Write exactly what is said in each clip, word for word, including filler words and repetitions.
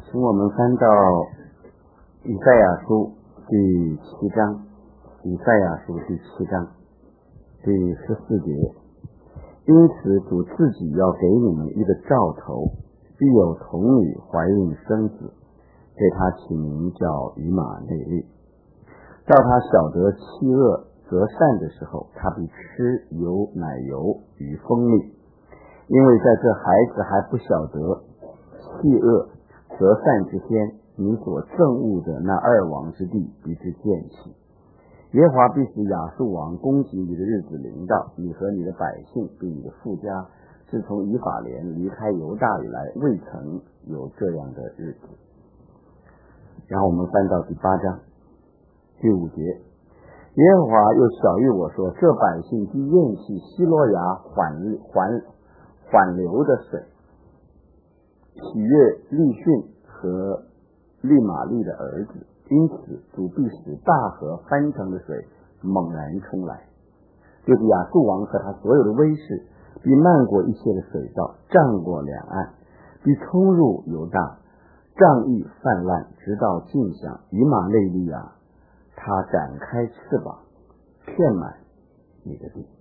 请我们翻到以赛亚书第七章，以赛亚书第七章第十四节。因此主自己要给你们一个兆头，必有童女怀孕生子，给他起名叫以马内利。到他晓得弃恶择善的时候，他必吃油奶油与蜂蜜，因为在这孩子还不晓得弃恶择善之间，你所憎恶的那二王之地必之见起。耶和华必使亚述王攻击你的日子临到，你和你的百姓并你的富家，自从以法莲离开犹大以来，未曾有这样的日子。然后我们翻到第八章第五节，耶和华又晓谕我说，这百姓既厌弃希罗亚缓缓缓流的水，喜悦利逊和利玛利的儿子，因此主必使大河翻腾的水猛然冲来，就是亚述王和他所有的威势，必漫过一切的水道，涨过两岸，必冲入犹大，仗义泛滥，直到尽享。以马内利亚，他展开翅膀，遍满你的地。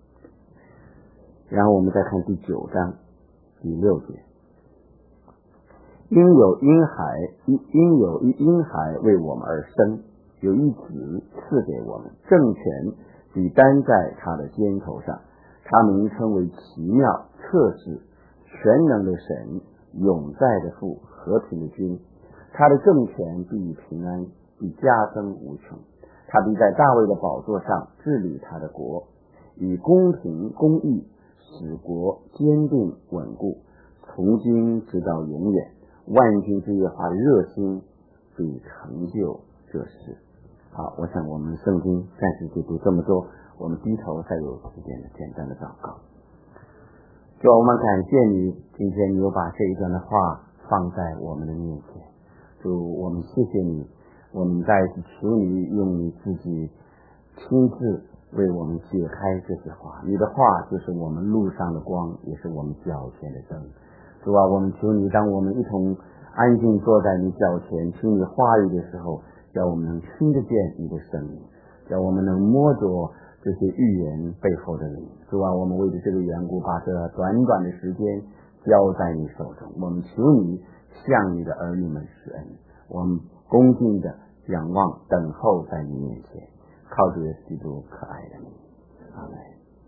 然后我们再看第九章第六节，因有婴孩，因有一婴孩为我们而生，有一子赐给我们，政权必担在他的肩头上，他名称为奇妙、策士、全能的神，永在的父，和平的君。他的政权必平安，必加增无穷。他必在大卫的宝座上治理他的国，以公平公义使国坚定稳固，从今直到永远。万军之耶和华的热心必成就这事。好，我想我们圣经暂时就读这么多，我们低头再有时间的简单的祷告。主，我们感谢你，今天你又把这一段的话放在我们的面前。主，我们谢谢你，我们再一次求你用你自己亲自为我们解开这些话，你的话就是我们路上的光，也是我们脚前的灯。主啊，我们求你，当我们一同安静坐在你脚前听你话语的时候，叫我们能听得见你的声音，叫我们能摸着这些预言背后的灵。主啊，我们为了这个缘故，把这短短的时间交在你手中，我们求你向你的儿女们施恩，我们恭敬的仰望等候在你面前，靠着耶稣基督可爱的名，阿们。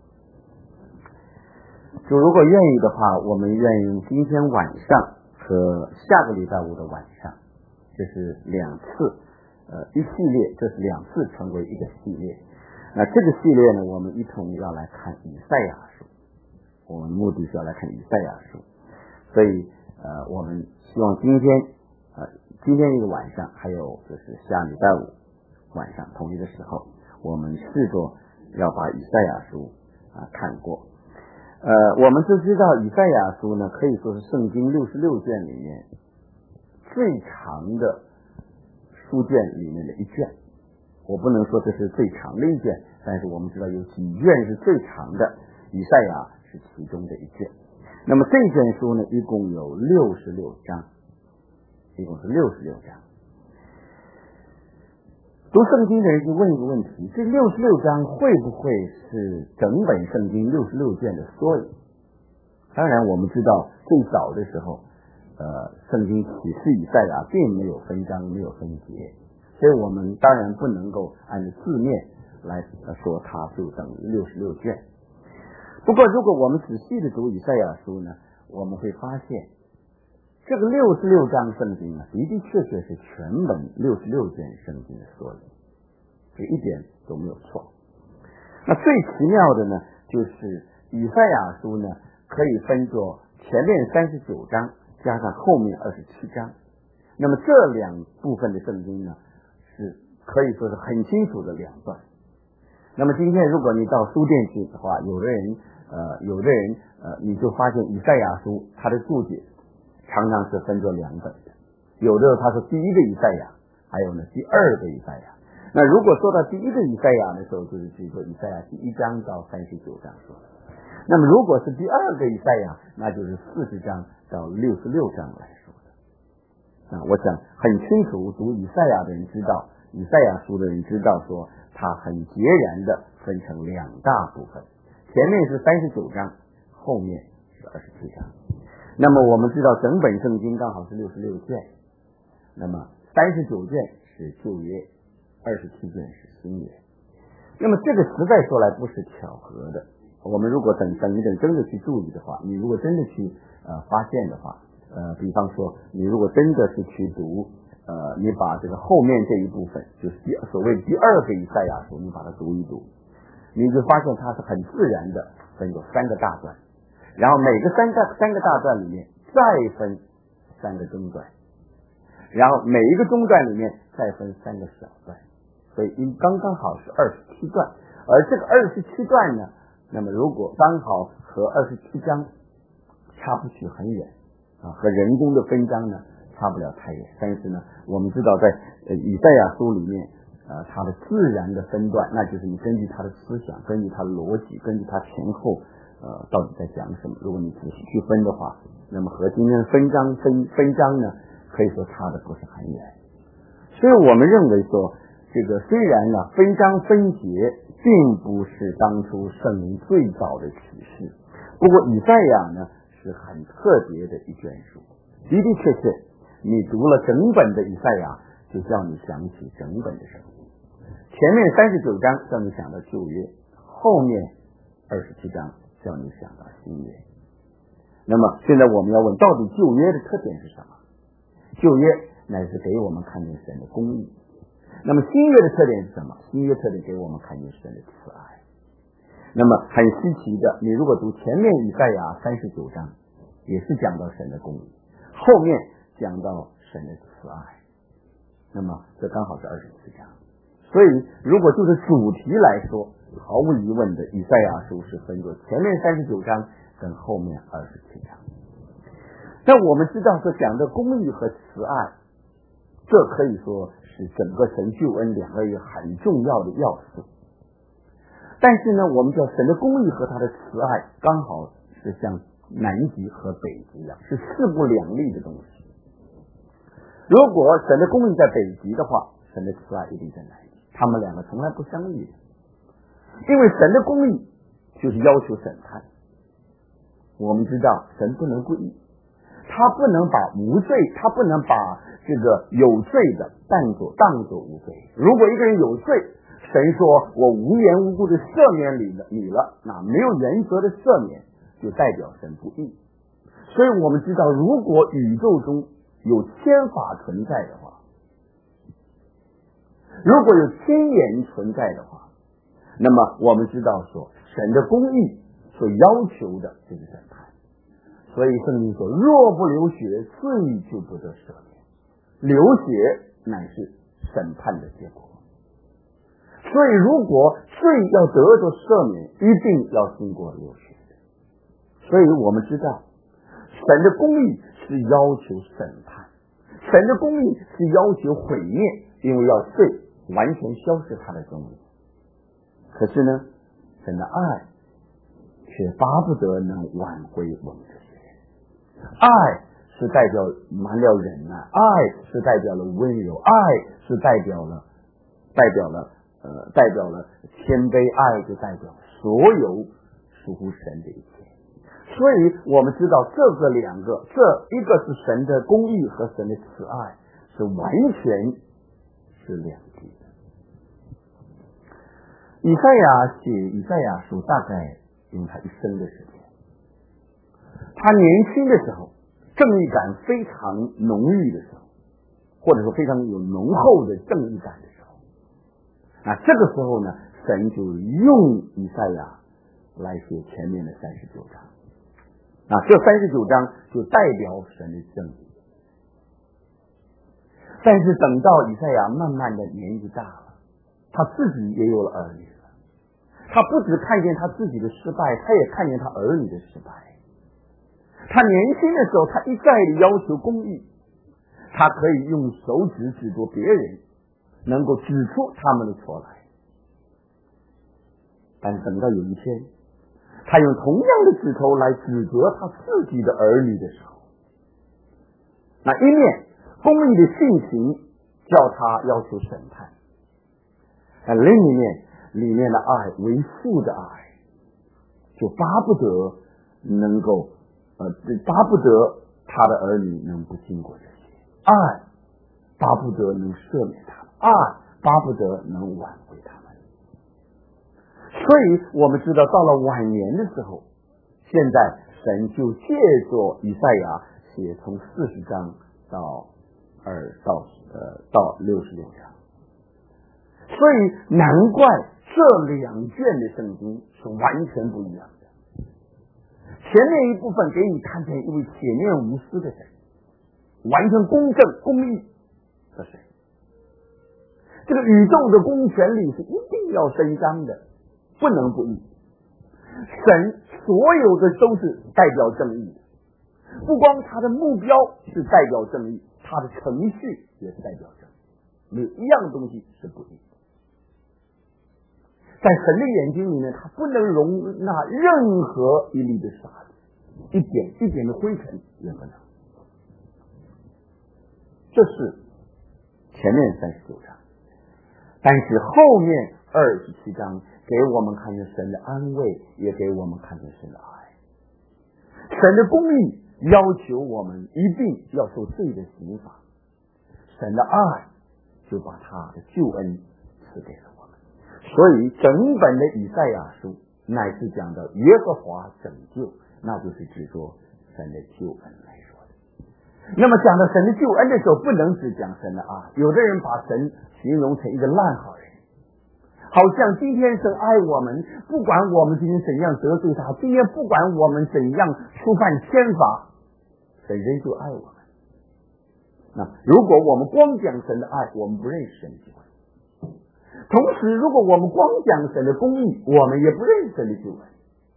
主，如果愿意的话，我们愿意今天晚上和下个礼拜五的晚上，这是两次呃一系列，这是两次成为一个系列。那这个系列呢，我们一同要来看以赛亚书，我们目的是要来看以赛亚书，所以呃我们希望今天呃今天一个晚上，还有就是下礼拜五晚上同一个时候，我们试着要把以赛亚书啊、呃、看过。呃，我们都知道以赛亚书呢，可以说是圣经六十六卷里面最长的书卷里面的一卷。我不能说这是最长的一卷，但是我们知道有几卷是最长的，以赛亚是其中的一卷。那么这卷书呢，一共有六十六章，一共是六十六章。读圣经的人就问一个问题，这六十六章会不会是整本圣经六十六卷的缩影？当然我们知道最早的时候呃，圣经启示以赛亚并没有分章，没有分节，所以我们当然不能够按照字面来说它就等于六十六卷。不过如果我们仔细的读以赛亚书呢，我们会发现这个六十六章圣经呢，的的确确是全本六十六卷圣经的缩影，这一点都没有错。那最奇妙的呢，就是以赛亚书呢，可以分作前面三十九章加上后面二十七章。那么这两部分的圣经呢，是可以说是很清楚的两段。那么今天如果你到书店去的话，有的人呃，有的人呃，你就发现以赛亚书它的注解常常是分作两本的，有的他说第一个以赛亚，还有呢第二个以赛亚。那如果说到第一个以赛亚的时候，就是据说以赛亚第一章到三十九章说的。那么如果是第二个以赛亚，那就是四十章到六十六章来说的。 啊，我想很清楚，读以赛亚的人知道，以赛亚书的人知道说，它很截然的分成两大部分，前面是三十九章，后面是二十七章。那么我们知道整本圣经刚好是六十六卷，那么三十九卷是旧约，二十七卷是新约。那么这个实在说来不是巧合的，我们如果等等一等真的去注意的话，你如果真的去呃发现的话，呃比方说你如果真的是去读呃你把这个后面这一部分，就是第所谓第二个以赛亚书，你把它读一读，你就发现它是很自然的分有三个大段，然后每个三个三个大段里面再分三个中段，然后每一个中段里面再分三个小段，所以应刚刚好是二十七段。而这个二十七段呢，那么如果刚好和二十七章差不去很远啊，和人工的分章呢差不了太远，但是呢我们知道在呃以赛亚书里面呃它的自然的分段，那就是你根据它的思想，根据它的逻辑，根据它前后呃到底在讲什么，如果你仔细去分的话，那么和今天的分章分分章呢可以说差的不是很远。所以我们认为说，这个虽然呢分章分节并不是当初圣灵最早的启示，不过以赛亚呢是很特别的一卷书，的的确确你读了整本的以赛亚，就叫你想起整本的圣经。前面三十九章叫你想到旧约，后面二十七章叫你想到新约。那么现在我们要问，到底旧约的特点是什么？旧约乃是给我们看见神的公义。那么新约的特点是什么？新约特点给我们看见神的慈爱。那么很稀奇的，你如果读前面以赛亚三十九章，也是讲到神的公义，后面讲到神的慈爱，那么这刚好是二十七章。所以如果就是主题来说，毫无疑问的以赛亚书是分作前面三十九章跟后面二十七章。但我们知道说讲的公义和慈爱，这可以说是整个神救恩两个一个很重要的要素。但是呢，我们知道神的公义和他的慈爱刚好是像南极和北极一样，是势不两立的东西。如果神的公义在北极的话，神的慈爱一定在南极，他们两个从来不相遇的。因为神的公义就是要求审判，我们知道神不能不义，他不能把无罪，他不能把这个有罪的当作当作无罪。如果一个人有罪，神说我无缘无故的赦免你了，你了，那没有原则的赦免就代表神不义。所以我们知道，如果宇宙中有天法存在的话，如果有天眼存在的话，那么我们知道说神的公义所要求的就是审判。所以圣经说，若不流血，罪就不得赦免，流血乃是审判的结果。所以如果罪要得着赦免，一定要经过流血的。所以我们知道神的公义是要求审判，神的公义是要求毁灭，因为要罪完全消失他的公义。可是呢，神的爱却巴不得能挽回我们的罪。爱是代表满了忍耐，爱是代表了温柔，爱是代表了代表了呃代表了谦卑，爱就代表所有属乎神的一切。所以我们知道这个两个，这一个是神的公义和神的慈爱是完全是两体的。以赛亚写以赛亚书大概用他一生的时间，他年轻的时候，正义感非常浓郁的时候，或者说非常有浓厚的正义感的时候，那这个时候呢，神就用以赛亚来写前面的三十九章。那这三十九章就代表神的正义。但是等到以赛亚慢慢的年纪大了，他自己也有了儿女了，他不只看见他自己的失败，他也看见他儿女的失败。他年轻的时候，他一再的要求公义，他可以用手指指着别人，能够指出他们的错来。但等到有一天，他用同样的指头来指责他自己的儿女的时候，那一面公义的性情叫他要求审判。那另一面里面的爱，为父的爱，就巴不得能够呃巴不得他的儿女能不经过这些，爱巴不得能赦免他们，爱巴不得能挽回他们。所以我们知道到了晚年的时候，现在神就借着以赛亚写从四十章到二到呃到六十六章，所以难怪这两卷的圣经是完全不一样的。前面一部分给你看见一位铁面无私的神，完全公正公义的神，这个宇宙的公权力是一定要伸张的，不能不义。神所有的都是代表正义的，不光他的目标是代表正义，他的程序也是代表正义，没有一样东西是不义。在神的眼睛里面，他不能容纳任何一粒的沙子，一点一点的灰尘也不能。这是前面三十九章，但是后面二十七章给我们看见神的安慰，也给我们看见神的爱。神的公义要求我们一定要受罪的刑罚，神的爱就把他的救恩赐给了我们。所以整本的以赛亚书乃是讲到耶和华拯救，那就是指着神的救恩来说的。那么讲到神的救恩的时候，不能只讲神的爱。有的人把神形容成一个烂好人，好像今天神爱我们，不管我们今天怎样得罪他，今天不管我们怎样触犯天法，神仍旧爱我们。那如果我们光讲神的爱，我们不认识神的救恩；同时如果我们光讲神的公义，我们也不认识神的救恩。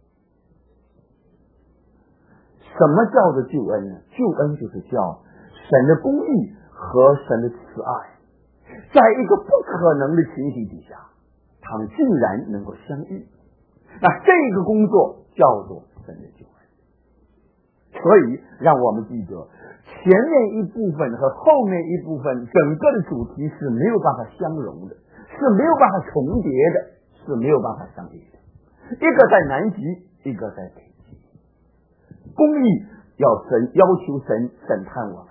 什么叫做救恩呢？救恩就是叫神的公义和神的慈爱在一个不可能的情形底下，他们竟然能够相遇，那这个工作叫做神的救恩。所以让我们记得前面一部分和后面一部分整个的主题是没有办法相容的，是没有办法重叠的，是没有办法相遇的。一个在南极，一个在北极。公义要神要求神审判我们，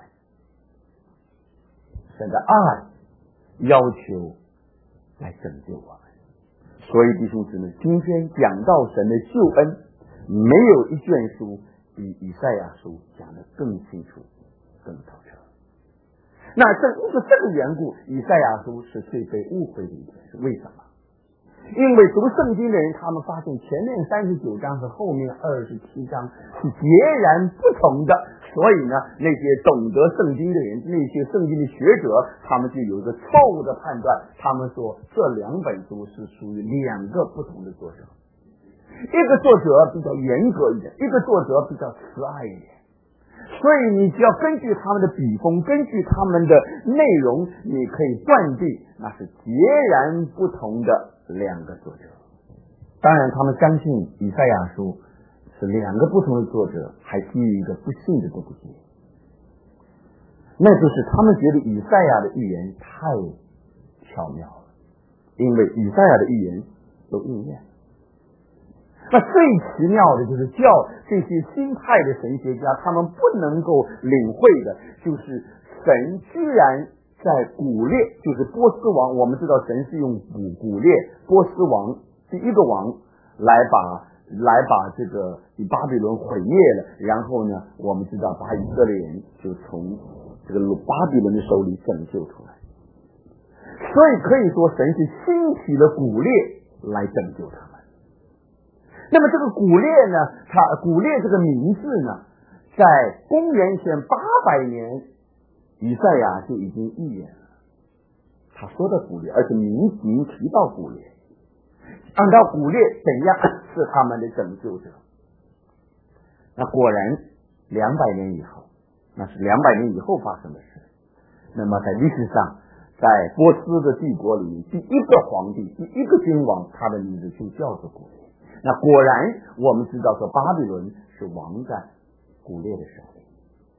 神的爱要求来拯救我们。所以弟兄姊妹，今天讲到神的救恩，没有一卷书比以赛亚书讲得更清楚更透彻。那正因为这个缘故，以赛亚书是最被误会的一卷书。为什么？因为读圣经的人，他们发现前面三十九章和后面二十七章是截然不同的，所以呢，那些懂得圣经的人，那些圣经的学者，他们就有一个错误的判断，他们说这两本书是属于两个不同的作者，一个作者比较严格一点，一个作者比较慈爱一点。所以你只要根据他们的笔锋，根据他们的内容，你可以断定那是截然不同的两个作者。当然他们相信以赛亚书是两个不同的作者，还基于一个不信的东西，那就是他们觉得以赛亚的预言太巧妙了，因为以赛亚的预言都应验。那最奇妙的就是叫这些新派的神学家他们不能够领会的，就是神居然在古列，就是波斯王，我们知道神是用古古列波斯王第一个王来把来把这个以巴比伦毁灭了，然后呢我们知道把以色列人就从这个巴比伦的手里拯救出来。所以可以说神是兴起了古列来拯救他们。那么这个古列呢，它古列这个名字呢，在公元前八百年以赛亚就已经预言了，他说的古列，而且明明提到古列，按照古列怎样是他们的拯救者。那果然两百年以后，那是两百年以后发生的事。那么在历史上，在波斯的帝国里面，第一个皇帝，第一个君王，他的名字就叫做古列。那果然我们知道说巴比伦是亡在古列的手里。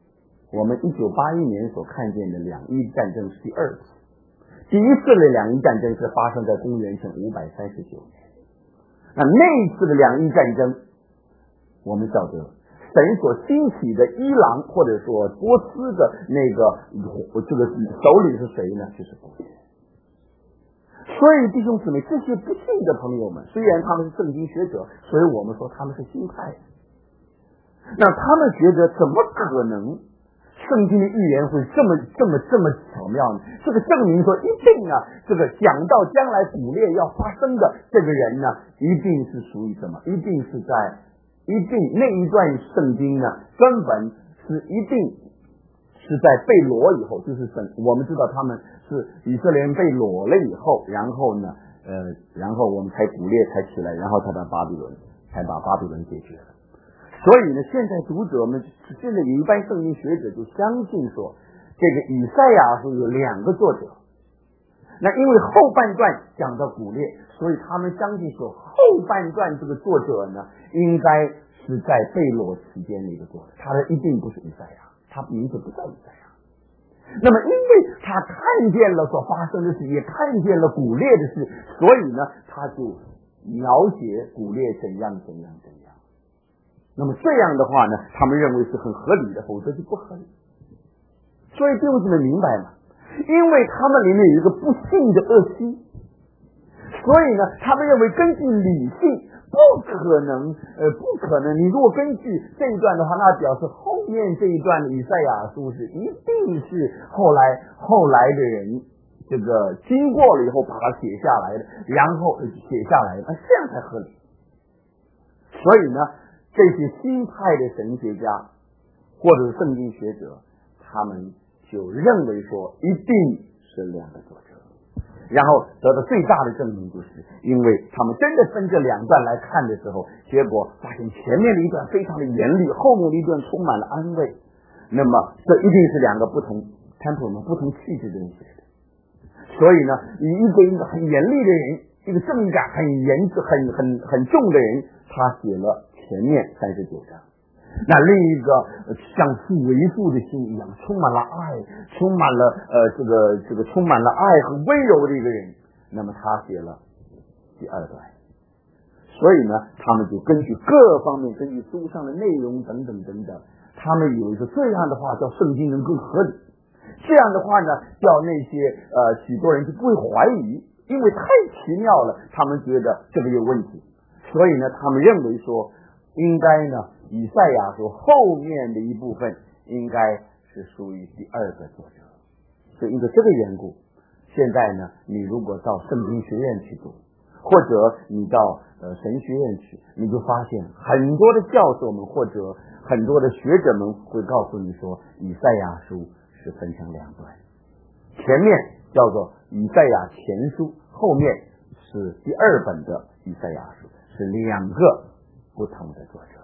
我们一九八一年所看见的两伊战争是第二次，第一次的两伊战争是发生在公元前五百三十九年。那那一次的两伊战争，我们晓得神所兴起的伊朗或者说波斯的那个这个首领是谁呢？就是古列。所以弟兄姊妹，这些不信的朋友们，虽然他们是圣经学者，所以我们说他们是新派，那他们觉得怎么可能圣经的预言会这么这么这么巧妙呢？这个证明说一定啊，这个讲到将来古列要发生的这个人呢，一定是属于什么？一定是在一定那一段圣经呢，根本是一定是在被掳以后，就是神，我们知道他们是以色列人被掳了以后，然后呢，呃，然后我们才古列才起来，然后才把巴比伦才把巴比伦解决了。所以呢，现在读者们，现在有一般圣经学者就相信说，这个以赛亚书有两个作者。那因为后半段讲到古列，所以他们相信说，后半段这个作者呢，应该是在被掳期间的一个作者，他的一定不是以赛亚。他名字不叫以赛亚，那么因为他看见了所发生的事，也看见了古列的事，所以呢，他就描写古列怎样怎样怎样。那么这样的话呢，他们认为是很合理的，否则就不合理。所以弟兄姊妹明白吗？因为他们里面有一个不信的恶心，所以呢，他们认为根据理性。不可能，呃，不可能。你如果根据这一段的话，那表示后面这一段的以赛亚书是一定是后来后来的人这个经过了以后把它写下来的，然后写下来的，这样才合理。所以呢，这些新派的神学家或者是圣经学者，他们就认为说一定是两个作者。然后得到最大的证明，就是因为他们真的分这两段来看的时候，结果发现前面的一段非常的严厉，后面的一段充满了安慰。那么这一定是两个不同 temperament 不同气质的人写的。所以呢，一个一个很严厉的人，一个正感很严很很很重的人，他写了前面三十九章。那另一个像父为父的心一样，充满了爱，充满了呃这个这个充满了爱和温柔的一个人，那么他写了第二段。所以呢，他们就根据各方面，根据书上的内容等等等等，他们以为说这样的话叫圣经能更合理，这样的话呢，叫那些呃许多人就不会怀疑，因为太奇妙了，他们觉得这个有问题，所以呢，他们认为说应该呢。以赛亚书后面的一部分应该是属于第二个作者，所以因为这个缘故，现在呢，你如果到圣经学院去读，或者你到呃神学院去，你就发现很多的教授们或者很多的学者们会告诉你说，以赛亚书是分成两段，前面叫做以赛亚前书，后面是第二本的以赛亚书，是两个不同的作者。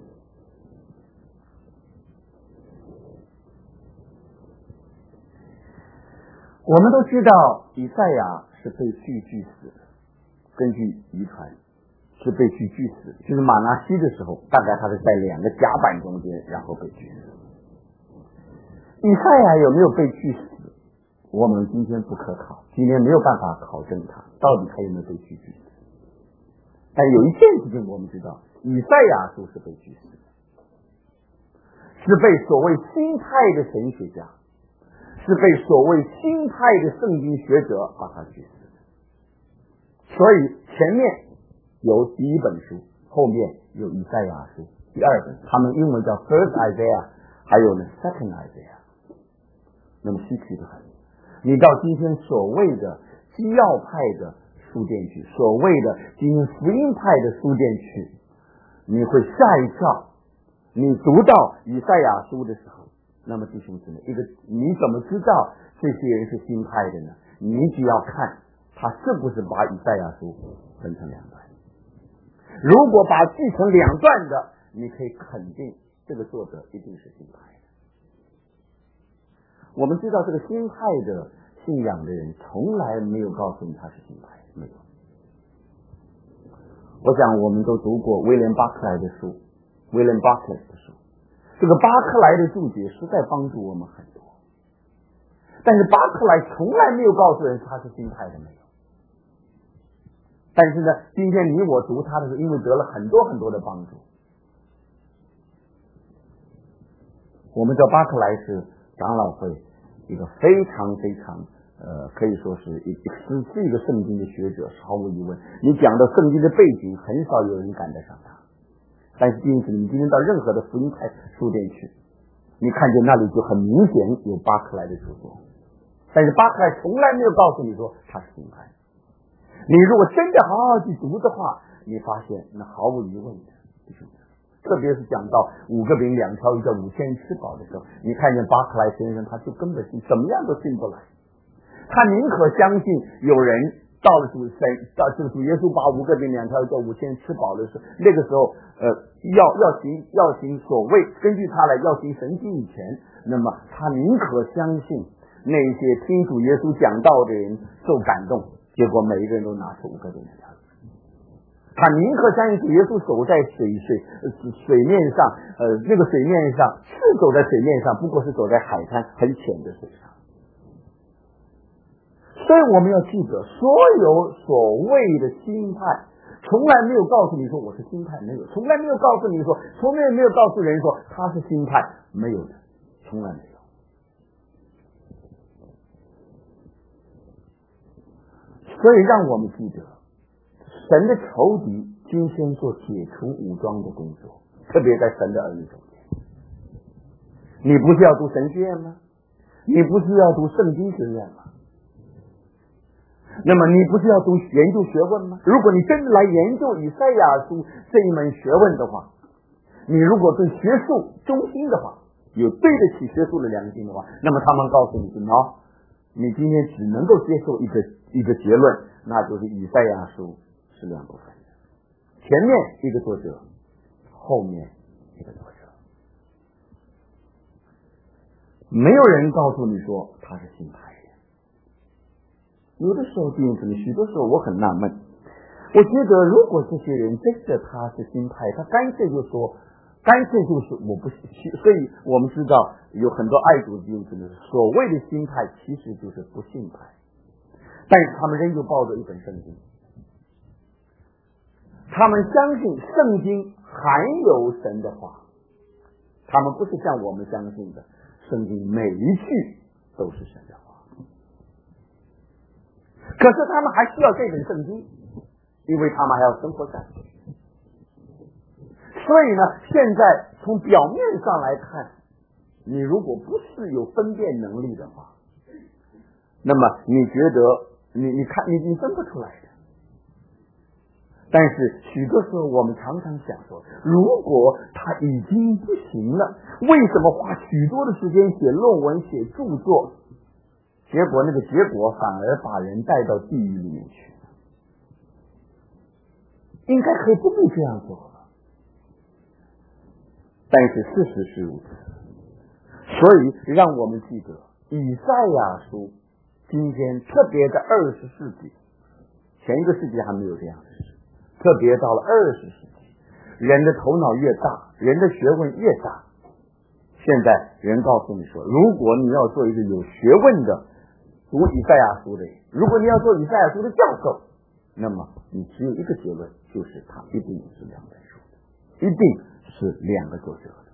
我们都知道以赛亚是被锯锯死的，根据遗传是被锯锯死的，就是马拿西的时候，大概他是在两个甲板中间，然后被锯死。以赛亚有没有被锯死？我们今天不可考，今天没有办法考证他到底他有没有被锯锯死。但有一件事情我们知道，以赛亚书是被锯死的，是被所谓新派的神学家，是被所谓新派的圣经学者把他锯死的。所以前面有第一本书，后面有以赛亚书第二本，他们英文叫 First Isaiah， 还有呢 Second Isaiah。那么稀奇的很，你到今天所谓的基要派的书店去，所谓的今天福音派的书店去，你会吓一跳。你读到以赛亚书的时候，那么弟兄姊妹，一个你怎么知道这些人是新派的呢？你只要看他是不是把以赛亚书分成两段。如果把锯成两段的，你可以肯定这个作者一定是新派的。我们知道这个新派的信仰的人从来没有告诉你他是新派的，没有。我想我们都读过威廉巴克莱的书，威廉巴克莱的书， 这个巴克莱的注解实在帮助我们很多，但是巴克莱从来没有告诉人他是新派的，没有。但是呢，今天你我读他的时候，因为得了很多很多的帮助。我们叫巴克莱是长老会一个非常非常呃，可以说是一是是一个圣经的学者，毫无疑问。你讲到圣经的背景，很少有人赶得上他。但是因此，你今天到任何的福音派书店去，你看见那里就很明显有巴克莱的著作，但是巴克莱从来没有告诉你说他是新派。你如果真的好好去读的话，你发现那毫无疑问的，特别是讲到五个饼两条鱼叫五千人吃饱的时候，你看见巴克莱先生他就根本是怎么样都进不来，他宁可相信有人到了主神到这个主耶稣把五个饼两条鱼叫五千人吃饱的时候，那个时候呃要要行要行所谓根据他来要行神迹以前，那么他宁可相信那些听主耶稣讲道的人受感动，结果每一个人都拿出五个饼两条鱼。他宁可相信主耶稣走在水水水面上，呃，那个水面上是走在水面上，不过是走在海滩很浅的水上。所以我们要记得，所有所谓的新派，从来没有告诉你说我是新派，没有，从来没有告诉你说，从来没有告诉人说他是新派，没有的，从来没有。所以让我们记得，神的仇敌今天做解除武装的工作，特别在神的儿女中间。你不是要读神学院吗？你不是要读圣经学院吗？那么你不是要读研究学问吗？如果你真的来研究以赛亚书这一门学问的话，你如果对学术忠心的话，有对得起学术的良心的话，那么他们告诉你说，喏，你今天只能够接受一个一个结论，那就是以赛亚书是两部分的，前面一个作者，后面一个作者。没有人告诉你说他是新派。有的时候弟兄姊妹，许多时候我很纳闷，我觉得如果这些人真的他是新派，他干脆就说，干脆就是我不信。所以我们知道有很多爱主的弟兄姊妹，所谓的新派其实就是不信派，但是他们仍旧抱着一本圣经，他们相信圣经含有神的话，他们不是像我们相信的圣经每一句都是神的话。可是他们还需要这本圣经，因为他们还要生活下去。所以呢，现在从表面上来看，你如果不是有分辨能力的话，那么你觉得你你看你你分不出来的。但是许多时候我们常常想说，如果他已经不行了，为什么花许多的时间写论文写著作，结果那个结果反而把人带到地狱里面去？应该可以不必这样做了。但是事实是如此，所以让我们记得以赛亚书今天特别在二十世纪，前一个世纪还没有这样的事，特别到了二十世纪，人的头脑越大，人的学问越大，现在人告诉你说，如果你要做一个有学问的读以赛亚书的人，如果你要做以赛亚书的教授，那么你只有一个结论，就是他一定是两本书的，一定是两个作者的。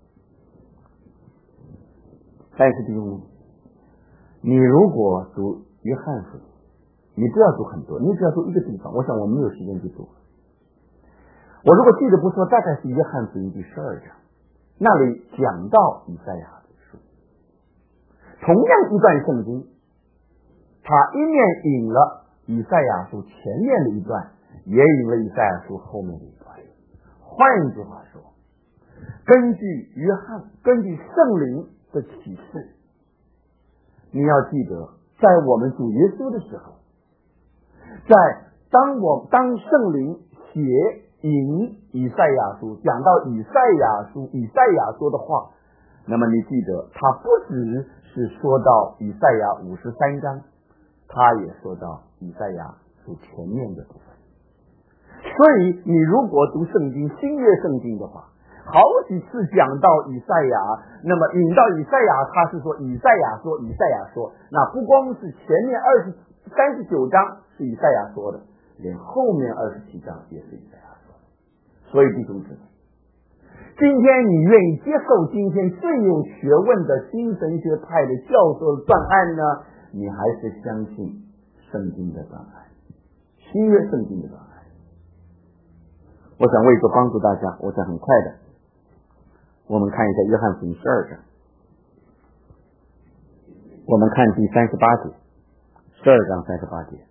但是弟兄，你如果读约翰福音，你不要读很多，你只要读一个地方，我想我没有时间去读。我如果记得不错，大概是约翰福音第十二章，那里讲到以赛亚的书，同样一段圣经，他一面引了以赛亚书前面的一段，也引了以赛亚书后面的一段。换句话说，根据约翰，根据圣灵的启示，你要记得，在我们主耶稣的时候，在当我当圣灵写引以赛亚书，讲到以赛亚书以赛亚说的话，那么你记得他不只是说到以赛亚五十三章，他也说到以赛亚书前面的部分。所以你如果读圣经新约圣经的话， 好几次讲到以赛亚，那么引到以赛亚，他是说以赛亚说，以赛亚说，那不光是前面二十三十九章是以赛亚说的，连后面二十七章也是以赛亚说的。所以弟兄姊妹，今天你愿意接受今天最有学问的新神学派的教授的断案呢，你还是相信圣经的断案，新约圣经的断案？我想为着帮助大家，我想很快的我们看一下约翰福音十二章，我们看第三十八节，十二章三十八节，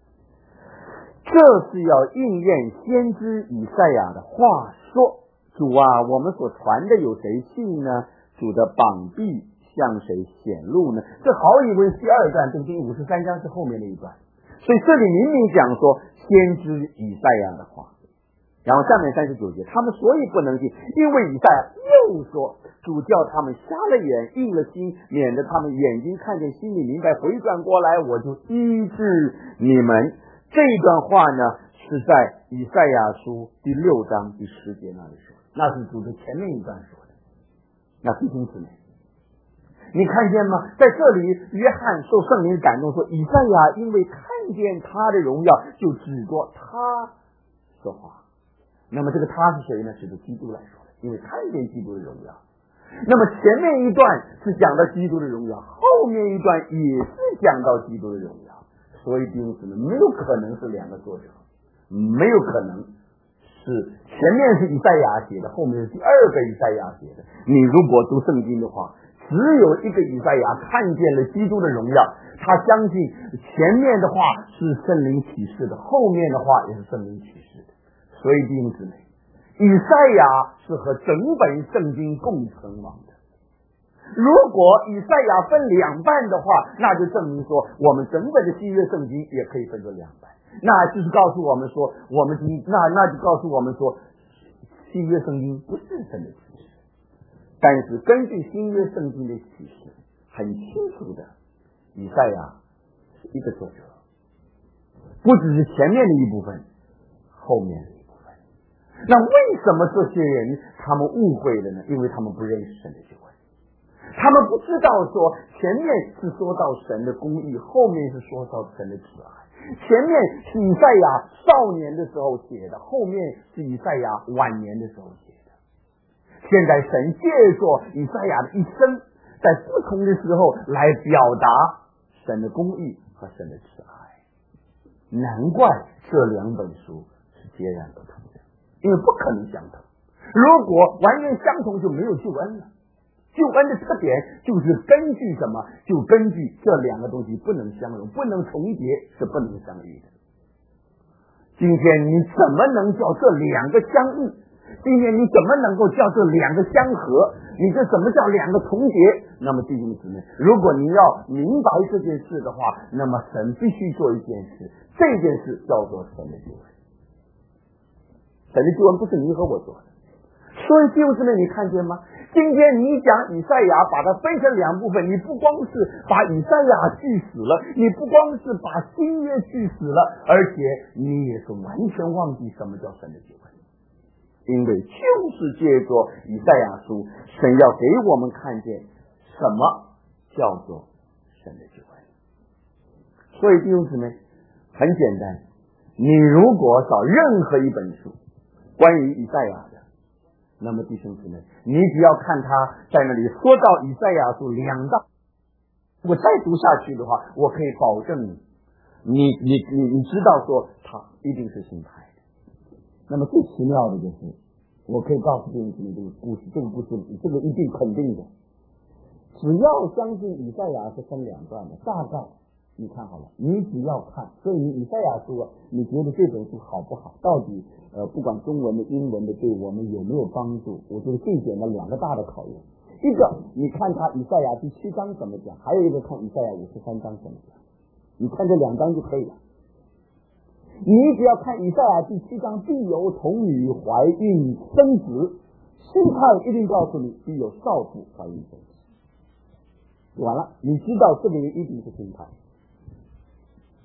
这是要应验先知以赛亚的话说，主啊，我们所传的有谁信呢？主的膀臂向谁显露呢？这毫以为是第二段，对，第五十三章是后面的一段，所以这里明明讲说先知以赛亚的话。然后下面三十九节，他们所以不能信，因为以赛亚又说，主叫他们瞎了眼，硬了心，免得他们眼睛看见，心里明白，回转过来，我就医治你们。这段话呢，是在以赛亚书第六章第十节那里说的，那是主的前面一段说的。那弟兄姊妹，你看见吗？在这里，约翰受圣灵感动说，以赛亚因为看见他的荣耀，就指着他说话。那么这个他是谁呢？是指基督来说的，因为看见基督的荣耀。那么前面一段是讲到基督的荣耀，后面一段也是讲到基督的荣耀，所以弟兄姊妹，没有可能是两个作者，没有可能是前面是以赛亚写的，后面是第二个以赛亚写的。你如果读圣经的话，只有一个以赛亚看见了基督的荣耀，他相信前面的话是圣灵启示的，后面的话也是圣灵启示的。所以弟兄姊妹，以赛亚是和整本圣经共存亡的。如果以赛亚分两半的话，那就证明说我们整本的新约圣经也可以分作两半，那就是告诉我们说，我们那那就告诉我们说，新约圣经不是神的启示。但是根据新约圣经的启示，很清楚的，以赛亚是一个作者，不只是前面的一部分，后面的一部分。那为什么这些人他们误会了呢？因为他们不认识神的救恩，他们不知道说前面是说到神的公义，后面是说到神的慈爱。前面是以赛亚少年的时候写的，后面是以赛亚晚年的时候写的。现在神借着以赛亚的一生，在不同的时候来表达神的公义和神的慈爱。难怪这两本书是截然不同的，因为不可能相同。如果完全相同，就没有救恩了。救恩的特点就是根据什么？就根据这两个东西不能相容，不能重叠，是不能相遇的。今天你怎么能叫这两个相遇？今天你怎么能够叫这两个相合？你这怎么叫两个重叠？那么弟兄姊妹，如果你要明白这件事的话，那么神必须做一件事，这件事叫做神的救恩。神的救恩不是你和我做的。所以弟兄姊妹，你看见吗？今天你讲以赛亚，把它分成两部分，你不光是把以赛亚锯死了，你不光是把新约锯死了，而且你也是完全忘记什么叫神的救恩。因为就是借着以赛亚书，神要给我们看见什么叫做神的救恩。所以弟兄姊妹，很简单，你如果找任何一本书关于以赛亚的，那么弟兄姊妹，你只要看他在那里说到以赛亚书两到，我再读下去的话，我可以保证你，你你你你知道说他一定是新派的。那么最奇妙的就是，我可以告诉弟兄姊妹，这个故事，这个故事，这个一定肯定的。只要相信以赛亚是分两段的，大概你看好了，你只要看，所以你以赛亚书啊，你觉得这本书好不好？到底呃，不管中文的、英文的，对我们有没有帮助？我觉得最简单两个大的考验，一个你看他以赛亚第七章怎么讲，还有一个看以赛亚五十三章怎么讲。你看这两章就可以了。你只要看以赛亚第七章，必有童女怀孕生子，心态一定告诉你必有少妇怀孕生子。完了，你知道这个人一定是心态。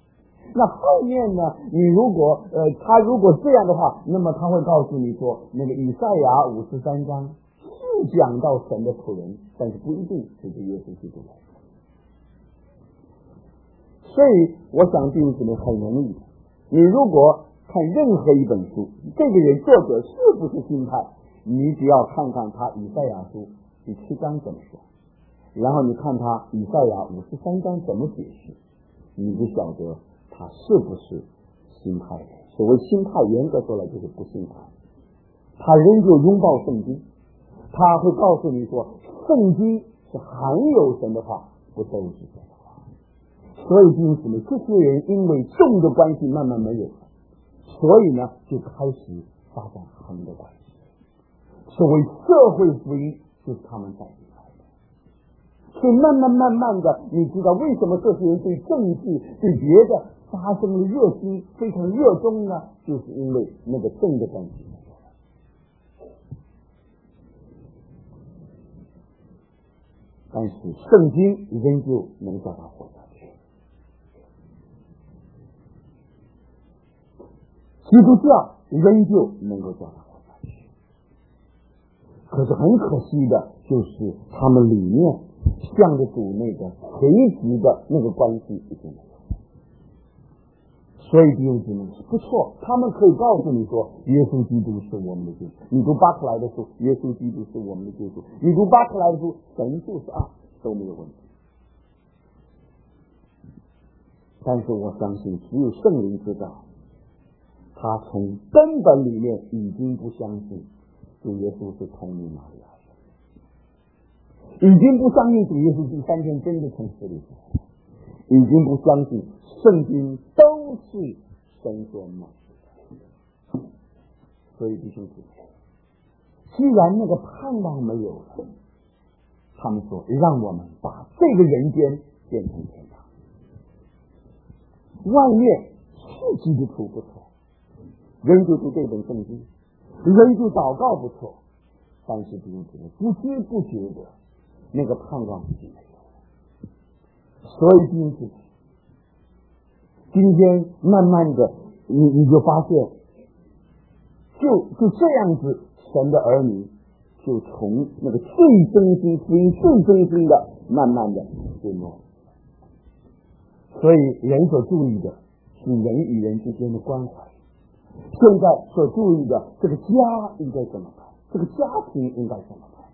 那后面呢？你如果呃，他如果这样的话，那么他会告诉你说，那个以赛亚五十三章是讲到神的仆人，但是不一定是指耶稣基督来的。所以我想弟兄姊妹很容易，你如果看任何一本书，这个人作者是不是新派，你只要看看他以赛亚书第七章怎么说，然后你看他以赛亚五十三章怎么解释，你就晓得他是不是新派的。所谓新派，严格说来就是不新派，他仍旧拥抱圣经，他会告诉你说圣经是含有神的话，不都是神的话。所以弟兄姊妹，这些人因为众的关系慢慢没有了，所以呢就开始发展横的关系。所谓社会福音就是他们带进来的。所以慢慢慢慢的，你知道为什么这些人对政治对别的发生了热心非常热衷呢？就是因为那个正的关系没有了。但是圣经仍旧能叫他活下去，基督教仍旧能够叫他活下去。可是很可惜的就是他们里面向着主那个垂直的那个关系已经没有。所以弟兄姊妹不错，他们可以告诉你说耶稣基督是我们的救主，你读巴特莱的书，耶稣基督是我们的救主，你读巴特莱的书，神就是爱，都没有问题。但是我相信只有圣灵知道，他从根本里面已经不相信主耶稣是同你玛利亚，已经不相信主耶稣第三天真的从死里复活，已经不相信圣经都是神所默示的。所以弟兄姊妹，既然那个盼望没有了，他们说让我们把这个人间变成天堂。外面是基督徒不错，仍旧读这本圣经，仍旧祷告不错，但是弟兄姊妹不知不觉的那个盼望已经没有了。所以弟兄姊妹，今天慢慢的你你就发现，就就这样子，神的儿女就从那个最真心福音最真心的慢慢的就没有。所以人所注意的是人与人之间的关怀，现在所注意的这个家应该怎么办，这个家庭应该怎么办，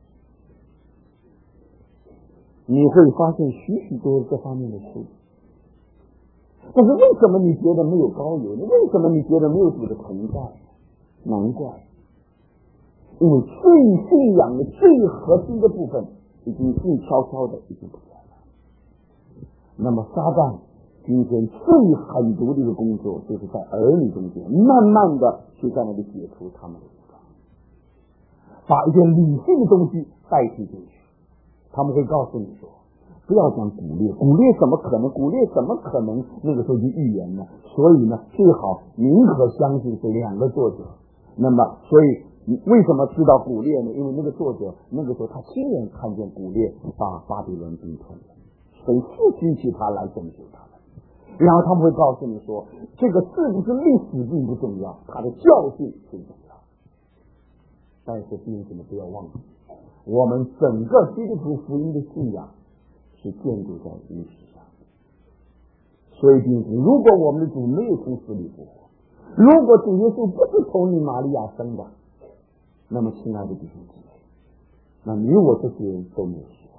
你会发现许许多这方面的书。但是为什么你觉得没有高油呢？为什么你觉得没有主的同在？难怪，因为最信仰的最核心的部分已经静悄悄的已经不见了。那么撒旦今天最狠毒的一个工作，就是在儿女中间慢慢的去在那里解除他们的武装，把一些理性的东西代替进去。他们会告诉你说，不要讲鼓励，鼓励怎么可能？鼓励怎么可能那个时候就预言呢？所以呢，最好宁可相信是两个作者。那么，所以为什么知道古列呢？因为那个作者那个时候他亲眼看见古列把巴比伦兵吞了，神是举起他来拯救他们。然后他们会告诉你说，这个是不是历史并不重要，他的教训最重要。但是弟兄姊妹不要忘记，我们整个基督徒福音的信仰是建筑在历史上。所以弟兄姊妹，如果我们的主没有从死里复活，如果主耶稣不是从你玛利亚生的，那么亲爱的弟兄姊妹，那你我这些人都没有希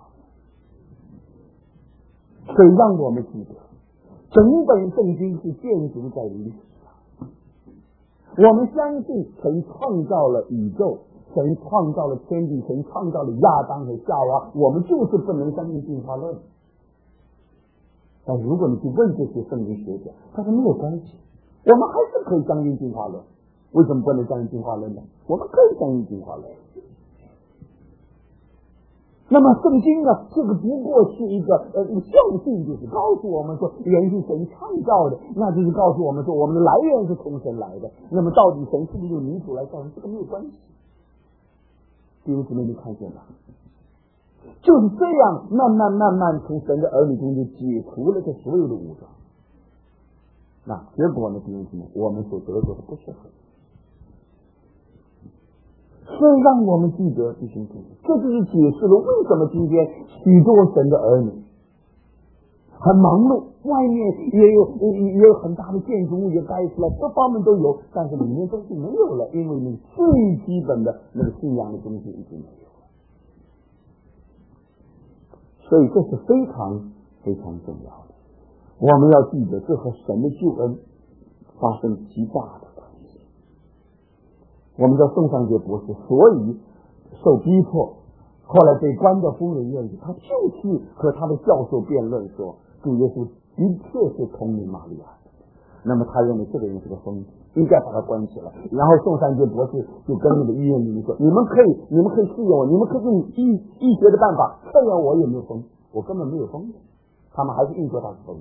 望。所以让我们记得，整本圣经是建筑在历史上。我们相信神创造了宇宙，神创造了天地，神创造了亚当和夏娃，我们就是不能相信进化论。但如果你去问这些圣经学者，他说没有关系，我们还是可以相信进化论。为什么不能相信进化论呢？我们可以相信进化论。那么圣经呢，这个不过是一个呃教训，就是告诉我们说人是神创造的，那就是告诉我们说我们的来源是从神来的。那么到底神是不是用民主来造成，这个没有关系。弟兄姊妹，你看见了，就是这样慢慢慢慢从神的儿女中间解除了这所有的武装。 那结果呢，弟兄姊妹，我们所得着的不是很。所以让我们记得，弟兄姊妹，这就是解释了为什么今天许多神的儿女很忙碌，外面也有也有很大的建筑物也盖出来，各方面都有，但是里面东西没有了，因为那个最基本的那个信仰的东西已经没有了。所以这是非常非常重要的。我们要记得，这和神的救恩发生极大的关系。我们叫宋尚杰博士，所以受逼迫，后来被关到疯人院里，他就去和他的教授辩论说，主耶稣的确是同名玛利亚的。那么他认为这个人是个疯子，应该把他关起来。然后宋尚杰博士就跟那个医院里面说，你们可以你们可以试验我，你们可以用医医学的办法测验我有没有疯，我根本没有疯。他们还是硬说他是疯子。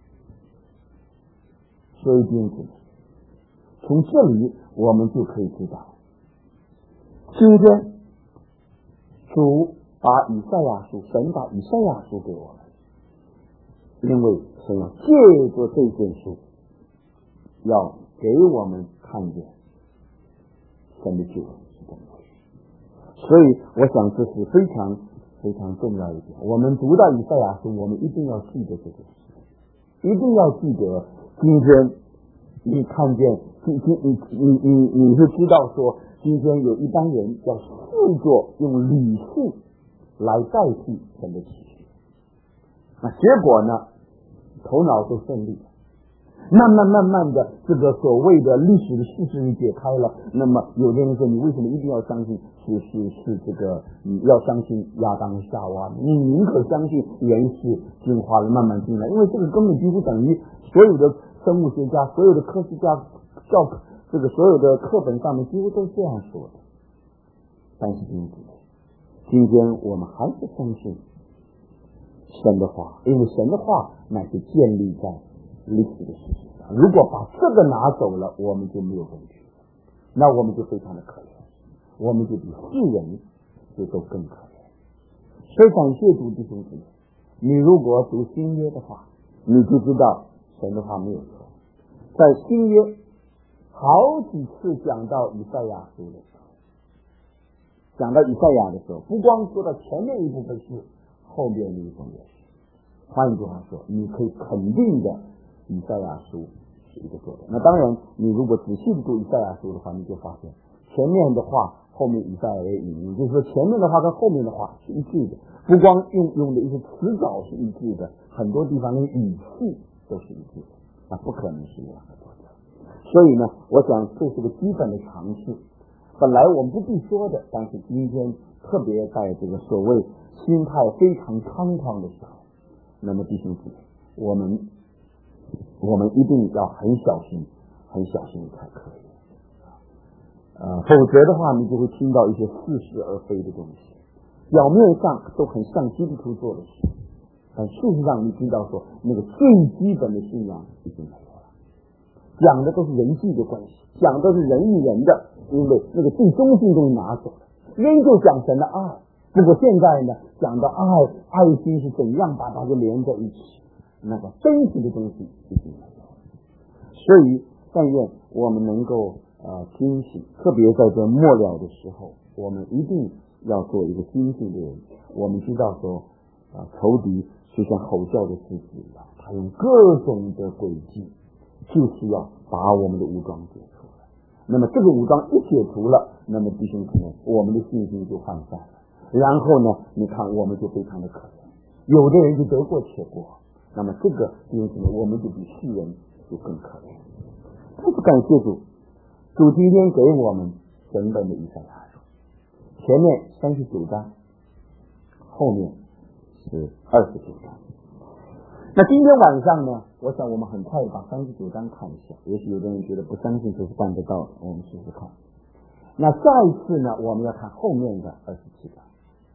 所以弟兄姊妹，从这里我们就可以知道，今天主把以赛亚书，神把以赛亚书给我们，因为神要借着这卷书，要给我们看见神的救恩是怎么回事。所以我想这是非常非常重要一点。我们读到以赛亚书，我们一定要记得这件事，一定要记得。今天你看见，今天你你你你是知道说，今天有一帮人要试着用理性来代替神的启示，那结果呢，头脑都顺利了。慢慢慢慢的，这个所谓的历史的事实解开了。那么有的人说，你为什么一定要相信是是是这个？你要相信亚当夏娃，你宁可相信人是进化了慢慢进来，因为这个根本几乎等于所有的生物学家、所有的科学家教这个所有的课本上面几乎都这样说的。但是今天，今天我们还是相信神的话，因为神的话乃是建立在历史的事实上。如果把这个拿走了，我们就没有根据，那我们就非常的可怜，我们就比世人就都更可怜。所以感谢主弟兄姊妹，你如果读新约的话，你就知道神的话没有错。在新约好几次讲到以赛亚书的时候，讲到以赛亚的时候，不光说到前面一部分是，后面那一部分也是。换一句话说，你可以肯定的，以赛亚书是一个作者。那当然，你如果仔细的读以赛亚书的话，你就发现前面的话，后面以赛亚也引用，就是说前面的话跟后面的话是一致的，不光用用的一些词藻是一致的，很多地方连语气都是一致的，那不可能是两个作者。所以呢，我想这是个基本的常识。本来我们不必说的，但是今天特别在这个所谓心态非常猖狂的时候，那么弟兄姊妹，我们我们一定要很小心，很小心才可以。呃，否则的话，你就会听到一些似是而非的东西，表面上都很像基督徒做的事，但事实上你知道说，那个最基本的信仰已经没有了，讲的都是人际的关系，讲的是人与人的，因为那个最中心都拿走了，仍旧讲神的爱。不过现在呢，讲到爱，爱心是怎样把它给连在一起，那个真实的东西已经没有了。所以但愿我们能够呃警醒，特别在这末了的时候，我们一定要做一个警醒的人。我们知道说啊、呃，仇敌就像吼叫的狮子一样，他用各种的诡计，就是要把我们的武装解除了。那么这个武装一解除了，那么弟兄姊妹，我们的信心就涣散了。然后呢，你看我们就非常的可怜，有的人就得过且过，那么这个弟兄姊妹，我们就比世人就更可怜。但是感谢主，主今天给我们整本的以赛亚书，前面三十九章，后面是二十九章。那今天晚上呢，我想我们很快把三十九章看一下，也许有的人觉得不相信这是办得到的，我们试试看。那下一次呢，我们要看后面的二十七章。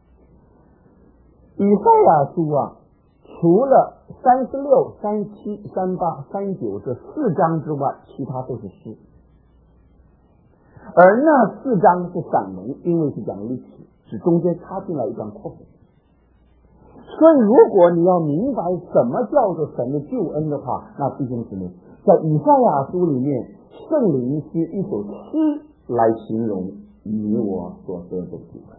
以赛亚书啊，除了三十六、三七、三八、三九这四章之外，其他都是诗。而那四章是散文，因为是讲历史，是中间插进来一段扩本。所以如果你要明白什么叫做神的救恩的话，那弟兄姊妹， 在以赛亚书里面，圣灵是一首诗来形容你我所得的救恩。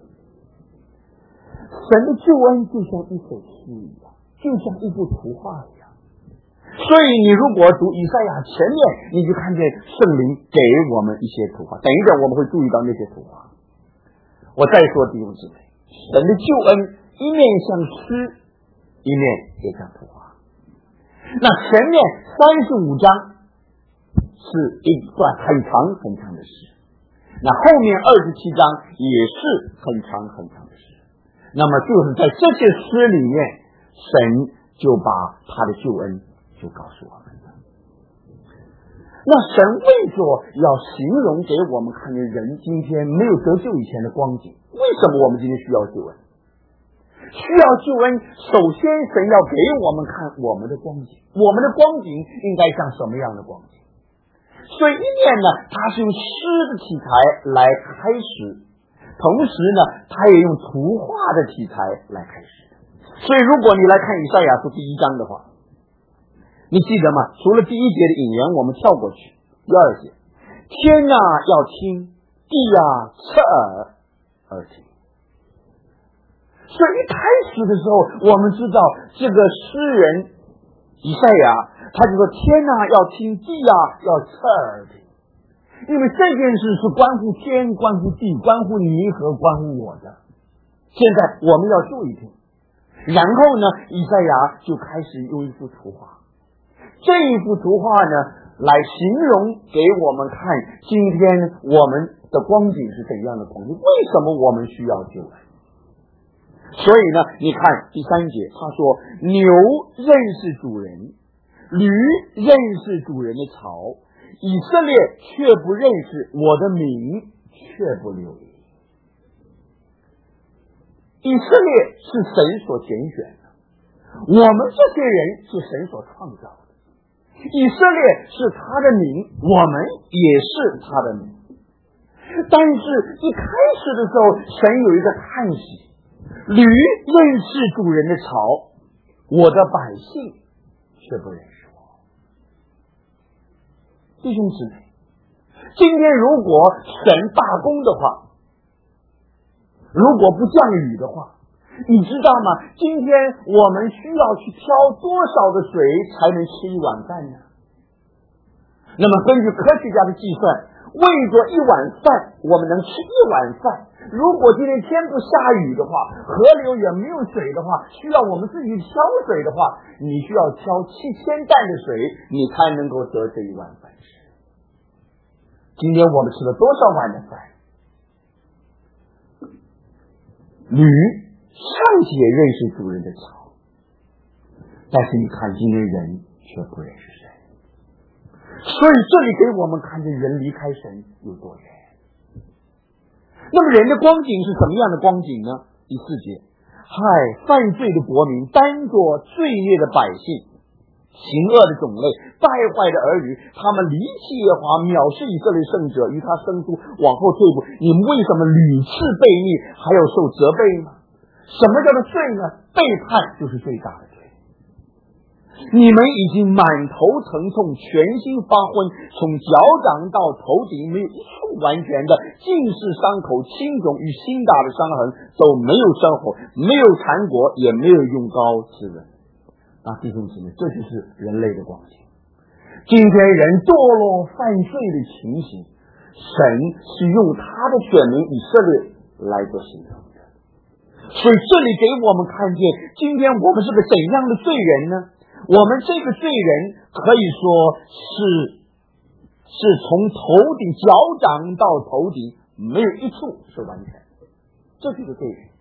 神的救恩就像一首诗一样，就像一幅图画一样。所以你如果读以赛亚前面，你就看见圣灵给我们一些图画。等一点我们会注意到那些图画。我再说弟兄姊妹，神的救恩一面像诗，一面也像图画。那前面三十五章是一段很长很长的诗，那后面二十七章也是很长很长的诗。那么就是在这些诗里面，神就把他的救恩就告诉我们了。那神为着要形容给我们看见人今天没有得救以前的光景，为什么我们今天需要救恩？需要救恩，首先神要给我们看我们的光景，我们的光景应该像什么样的光景？所以一面呢，他是用诗的题材来开始，同时呢，他也用图画的题材来开始。所以如果你来看以赛亚书第一章的话，你记得吗？除了第一节的引言我们跳过去，第二节，天啊要听，地啊侧耳而听。所以一开始的时候，我们知道这个诗人以赛亚，他就说天啊要听，地啊要侧耳听，因为这件事是关乎天，关乎地，关乎你和关乎我的。现在我们要注意听。然后呢，以赛亚就开始用一幅图画，这一幅图画呢来形容给我们看今天我们的光景是怎样的光景，为什么我们需要救恩。所以呢，你看第三节，他说牛认识主人，驴认识主人的槽，以色列却不认识，我的名却不留意。以色列是神所拣选的，我们这些人是神所创造的。以色列是他的名，我们也是他的名。但是一开始的时候，神有一个叹息，驴认识主人的槽，我的百姓却不认识我。弟兄姊妹，今天如果神罢工的话，如果不降雨的话，你知道吗？今天我们需要去挑多少的水才能吃一碗饭呢？那么根据科学家的计算，为着一碗饭我们能吃一碗饭，如果今天天不下雨的话，河流也没有水的话，需要我们自己挑水的话，你需要挑七千担的水，你才能够得这一碗饭吃。今天我们吃了多少碗的饭？驴尚且认识主人的槽，但是你看今天人却不认识神。所以这里给我们看见人离开神有多远。那么人的光景是什么样的光景呢？第四节，害犯罪的国民，担着罪孽的百姓，行恶的种类，败坏的儿女，他们离弃耶和华，藐视以色列圣者，与他生出，往后退步。你们为什么屡次悖逆，还要受责备呢？什么叫做罪呢？背叛就是最大的罪。你们已经满头疼痛，全心发昏，从脚掌到头顶没有一处完全的，尽是伤口，青肿与心大的伤痕，都没有生活，没有缠裹，也没有用膏滋润。啊，弟兄姊妹，这就是人类的光景。今天人堕落犯罪的情形，神是用他的选民以色列来做形容的。所以这里给我们看见，今天我们是个怎样的罪人呢？我们这个罪人可以说是是从头顶脚掌到头顶没有一处是完全的，这就是罪人。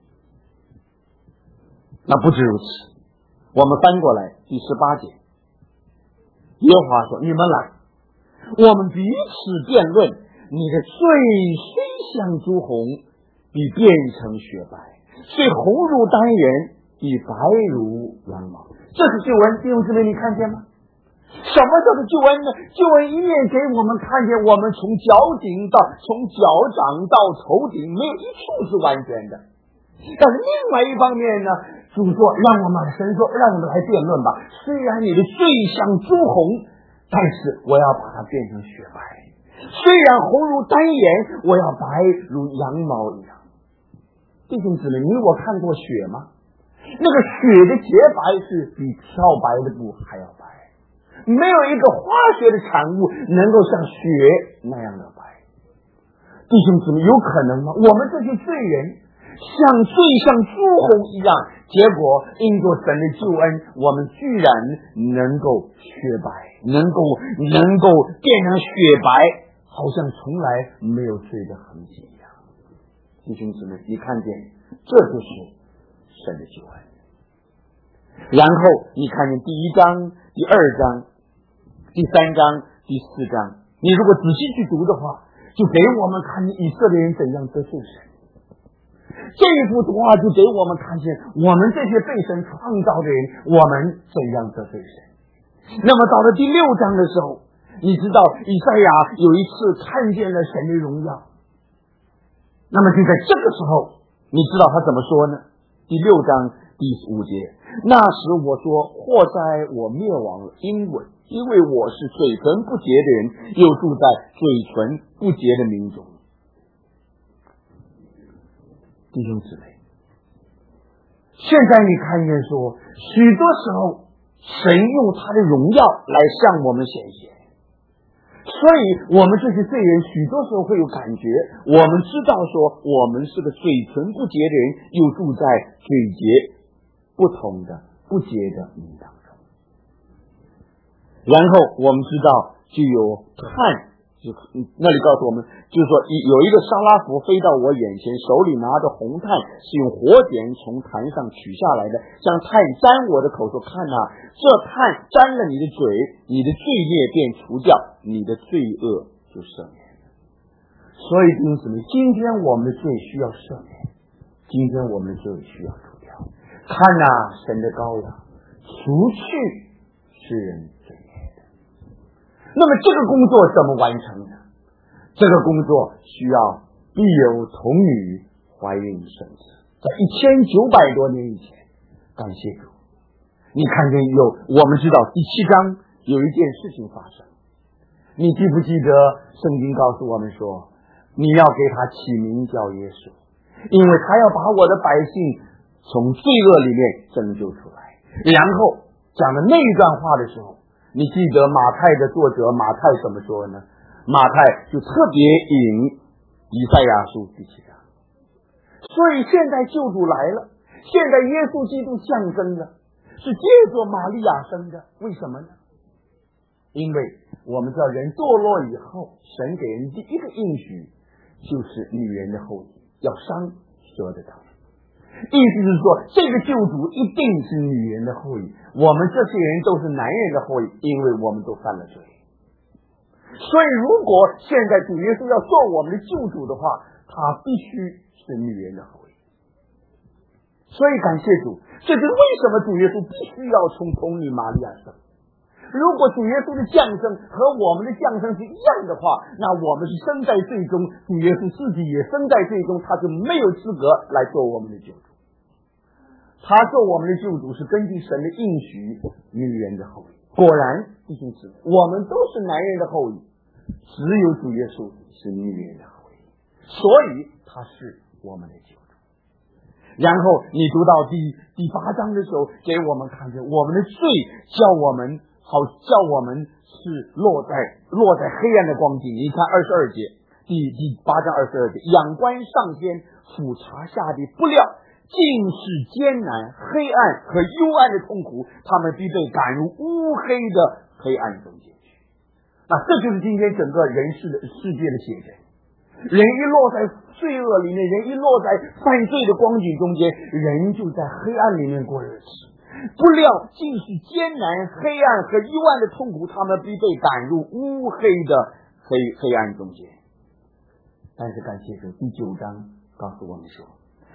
那不止如此，我们翻过来第十八节，耶和华说：“你们来，我们彼此辩论，你的罪虽像朱红，必变成雪白；虽红如丹颜，必白如羊毛。”这是救恩，弟兄姊妹，你看见吗？什么叫做救恩呢？救恩一面给我们看见，我们从脚顶到从脚掌到头顶没有一处是完全的，但是另外一方面呢，主说让我们神说让我们来辩论吧。虽然你的罪像朱红， 但是我要把它变成雪白。虽然红如丹颜，我要白如羊毛一样。弟兄姊妹，你我看过雪吗？那个雪的洁白是比漂白的布还要白，没有一个化学的产物能够像雪那样的白。弟兄姊妹，有可能吗？我们这些罪人像罪像朱红一样，结果因着神的救恩，我们居然能够雪白，能够能够变成雪白，好像从来没有罪的痕迹一样。弟兄姊妹，你看见，这就是神的救恩。然后你看见第一章、第二章、第三章、第四章，你如果仔细去读的话，就给我们看见以色列人怎样得罪神。这一幅图画就给我们看见我们这些被神创造的人，我们怎样得罪神。那么到了第六章的时候，你知道以赛亚有一次看见了神的荣耀，那么就在这个时候，你知道他怎么说呢？第六章第五节，那时我说，祸哉我灭亡了，因为因为我是嘴唇不洁的人，又住在嘴唇不洁的民中。弟兄姊妹，现在你看见说，许多时候神用他的荣耀来向我们显现，所以我们这些罪人许多时候会有感觉，我们知道说我们是个嘴唇不洁的人，又住在嘴洁不同的不洁的民当中。然后我们知道就有炭，就那里告诉我们，就是说有一个沙拉弗飞到我眼前，手里拿着红炭，是用火剪从坛上取下来的，将炭沾我的口，说，看啊，这炭沾了你的嘴，你的罪孽便除掉，你的罪恶就赦免了。所以弟兄姊妹，今天我们的罪需要赦免，今天我们的罪需要除掉。看啊，神的羔羊除去世人罪孽的。那么这个工作怎么完成呢？这个工作需要必有童女怀孕生子。在一千九百多年以前，感谢主，你看见有，我们知道第七章有一件事情发生，你记不记得圣经告诉我们说，你要给他起名叫耶稣，因为他要把我的百姓从罪恶里面拯救出来。然后讲的那一段话的时候，你记得马太的作者马太怎么说呢？马太就特别引以赛亚书第七章。所以现在救主来了，现在耶稣基督降生了，是借着玛利亚生的。为什么呢？因为我们知道人堕落以后，神给人第一个应许就是女人的后裔，要伤蛇的头。意思是说，这个救主一定是女人的后裔，我们这些人都是男人的后裔，因为我们都犯了罪。所以如果现在主耶稣要做我们的救主的话，他必须是女人的后裔。所以感谢主，这就是为什么主耶稣必须要从童女玛利亚生。如果主耶稣的降生和我们的降生是一样的话，那我们是生在罪中，主耶稣自己也生在罪中，他就没有资格来做我们的救主。他做我们的救主是根据神的应许，女人的后裔。果然弟兄姊妹，我们都是男人的后裔，只有主耶稣是女人的后裔，所以他是我们的救主。然后你读到第第八章的时候，给我们看见我们的罪叫我们好叫我们是落在落在黑暗的光景。你看二十二节，第第八章二十二节，仰观上天，俯察下地，不料尽是艰难、黑暗和幽暗的痛苦，他们必被赶入乌黑的黑暗中间去。那这就是今天整个人世的世界的写真。人一落在罪恶里面，人一落在犯罪的光景中间，人就在黑暗里面过日子。不料尽是艰难、黑暗和幽暗的痛苦，他们必被赶入乌黑的黑黑暗中间。但是感谢主，第九章告诉我们说，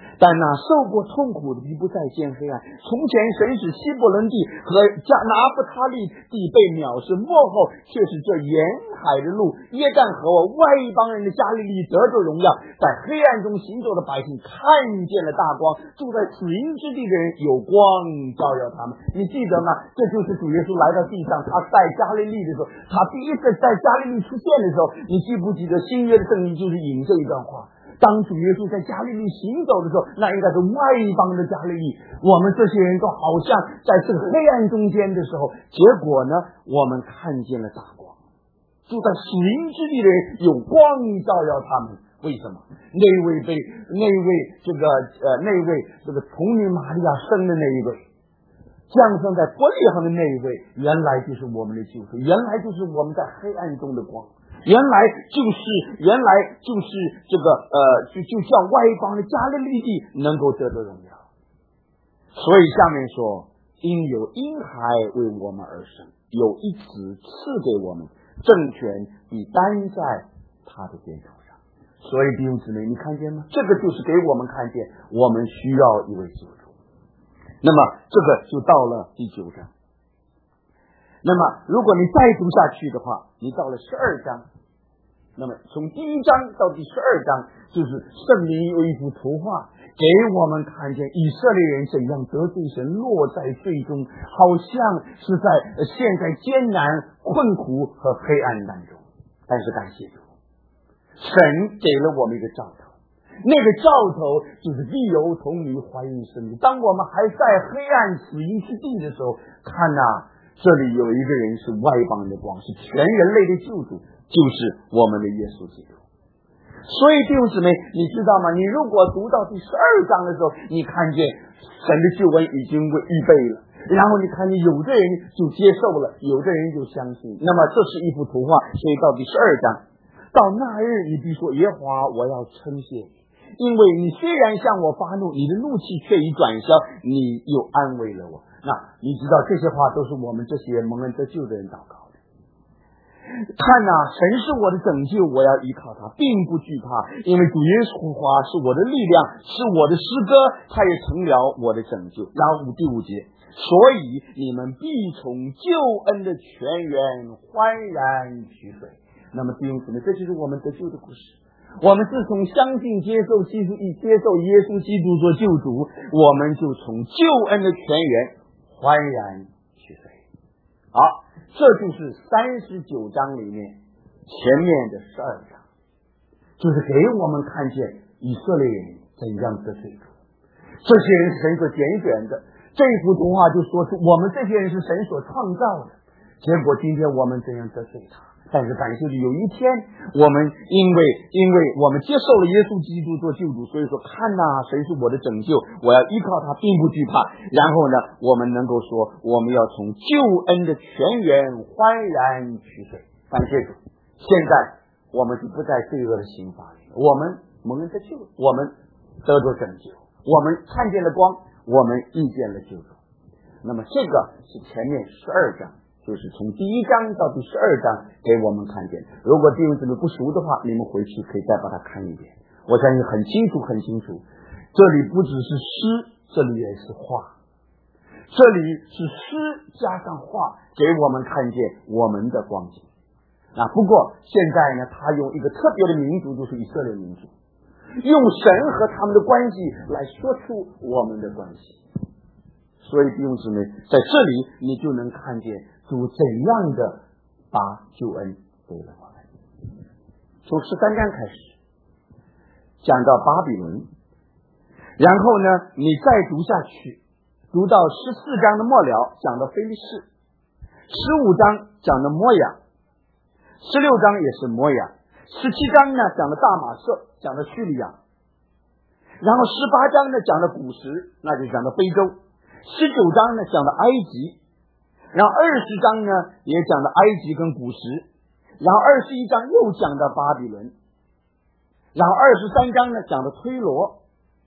但那受过痛苦的必不再见黑暗。从前神使希伯伦地和加拿弗他利地被藐视，末后却是这沿海的路约旦河外邦人的加利利得着荣耀。在黑暗中行走的百姓看见了大光，住在死荫之地的人有光照耀他们。你记得吗？这就是主耶稣来到地上，他在加利利的时候，他第一次在加利利出现的时候，你记不记得新约的圣经就是引这一段话？当主耶稣在加利利行走的时候，那应该是外邦的加利利，我们这些人都好像在这个黑暗中间的时候，结果呢，我们看见了大光，住在死荫之地的人有光照耀他们。为什么？那位被那位这个呃那位这个童女玛利亚生的那一位，降生在伯利恒的那一位，原来就是我们的救赎，原来就是我们在黑暗中的光。原来就是原来就是这个呃就就叫外邦的加利利地能够得到荣耀。所以下面说，因有婴孩为我们而生，有一子赐给我们，政权必担在他的肩头上。所以弟兄姊妹，你看见吗？这个就是给我们看见我们需要一位救主。那么这个就到了第九章。那么如果你再读下去的话，你到了十二章，那么从第一章到第十二章，就是圣灵有一幅图画给我们看见以色列人怎样得罪神，落在罪中，好像是在陷在艰难困苦和黑暗当中。但是感谢主，神给了我们一个兆头，那个兆头就是必有童女怀孕生育。当我们还在黑暗死荫之地的时候，看啊，这里有一个人是外邦人的光，是全人类的救主，就是我们的耶稣基督。所以弟兄姊妹，你知道吗？你如果读到第十二章的时候，你看见神的救恩已经预备了，然后你看见有的人就接受了，有的人就相信，那么这是一幅图画。所以到第十二章，到那日你必说，耶和华，我要称谢你，因为你虽然向我发怒，你的怒气却已转消，你又安慰了我。那你知道这些话都是我们这些蒙恩得救的人祷告的。看哪、啊，神是我的拯救，我要依靠他，并不惧怕，因为主耶稣华是我的力量，是我的诗歌，他也成了我的拯救。然后第五节，所以你们必从救恩的泉源欢然取水。那么弟兄姊妹，这就是我们得救的故事。我们自从相信接受基督，接受耶稣基督做救主，我们就从救恩的泉源欢然取水。好，这就是三十九章里面前面的十二章，就是给我们看见以色列人怎样得罪主，这些人是神所拣选的。这幅图画就说出我们这些人是神所创造的，结果今天我们怎样得罪他。但是感谢主，有一天我们因为因为我们接受了耶稣基督做救主，所以说看哪、啊，神是我的拯救，我要依靠他，并不惧怕。然后呢，我们能够说，我们要从救恩的泉源欢然取水。感谢主，现在我们就不在罪恶的刑罚里，我们蒙恩得救，我们得着拯救，我们看见了光，我们遇见了救主。那么这个是前面十二章，就是从第一章到第十二章给我们看见。如果弟兄姊妹不熟的话，你们回去可以再把它看一遍，我相信很清楚很清楚。这里不只是诗，这里也是画，这里是诗加上画，给我们看见我们的光景。啊，不过现在呢，他用一个特别的民族，就是以色列民族，用神和他们的关系来说出我们的关系。所以弟兄姊妹，在这里你就能看见主怎样的把救恩给了我们。从十三章开始讲到巴比伦，然后呢你再读下去，读到十四章的末了讲到非利士，十五章讲到摩亚，十六章也是摩亚，十七章呢讲到大马色，讲到叙利亚，然后十八章呢讲到古时，那就讲到非洲，十九章呢讲到埃及，然后二十章呢也讲到埃及跟古时，然后二十一章又讲到巴比伦，然后二十三章呢讲到推罗。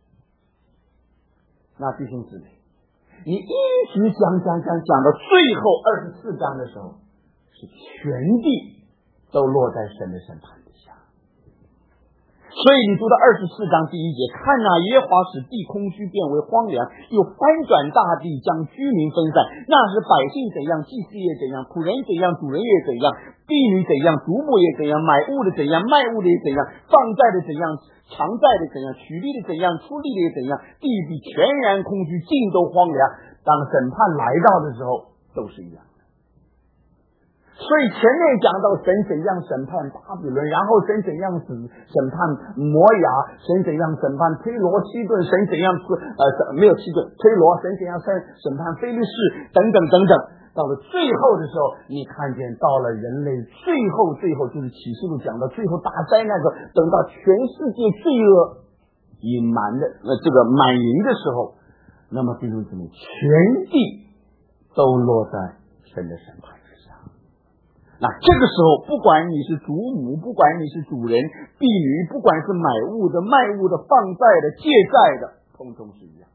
那弟兄姊妹，你一直讲讲讲讲到最后二十四章的时候，是全地都落在神的审判之下， 所以你读到二十四章第一节，看哪，耶和华使地空虚变为荒凉，又翻转大地，将居民分散。那时百姓怎样，祭司也怎样，仆人怎样，主人也怎样，婢女怎样，主母也怎样，买物的怎样，卖物的也怎样，放债的怎样，偿债的怎样，取利的怎样，出利的也怎样，地必全然空虚，尽都荒凉。当审判来到的时候，都是一样。所以前面讲到神怎样审判巴比伦，然后神怎样审审判摩押，神怎样审判推罗西顿，神怎样呃没有西顿推罗，神怎样审审判非利士等等等等。到了最后的时候，你看见到了人类最后最后就是启示录讲到最后大灾难的时候，等到全世界罪恶隐瞒的呃这个满盈的时候，那么弟兄姊妹，全地都落在神的审判。那这个时候，不管你是主母，不管你是主人、婢女，不管是买物的、卖物的、放债的、借债的，通通是一样。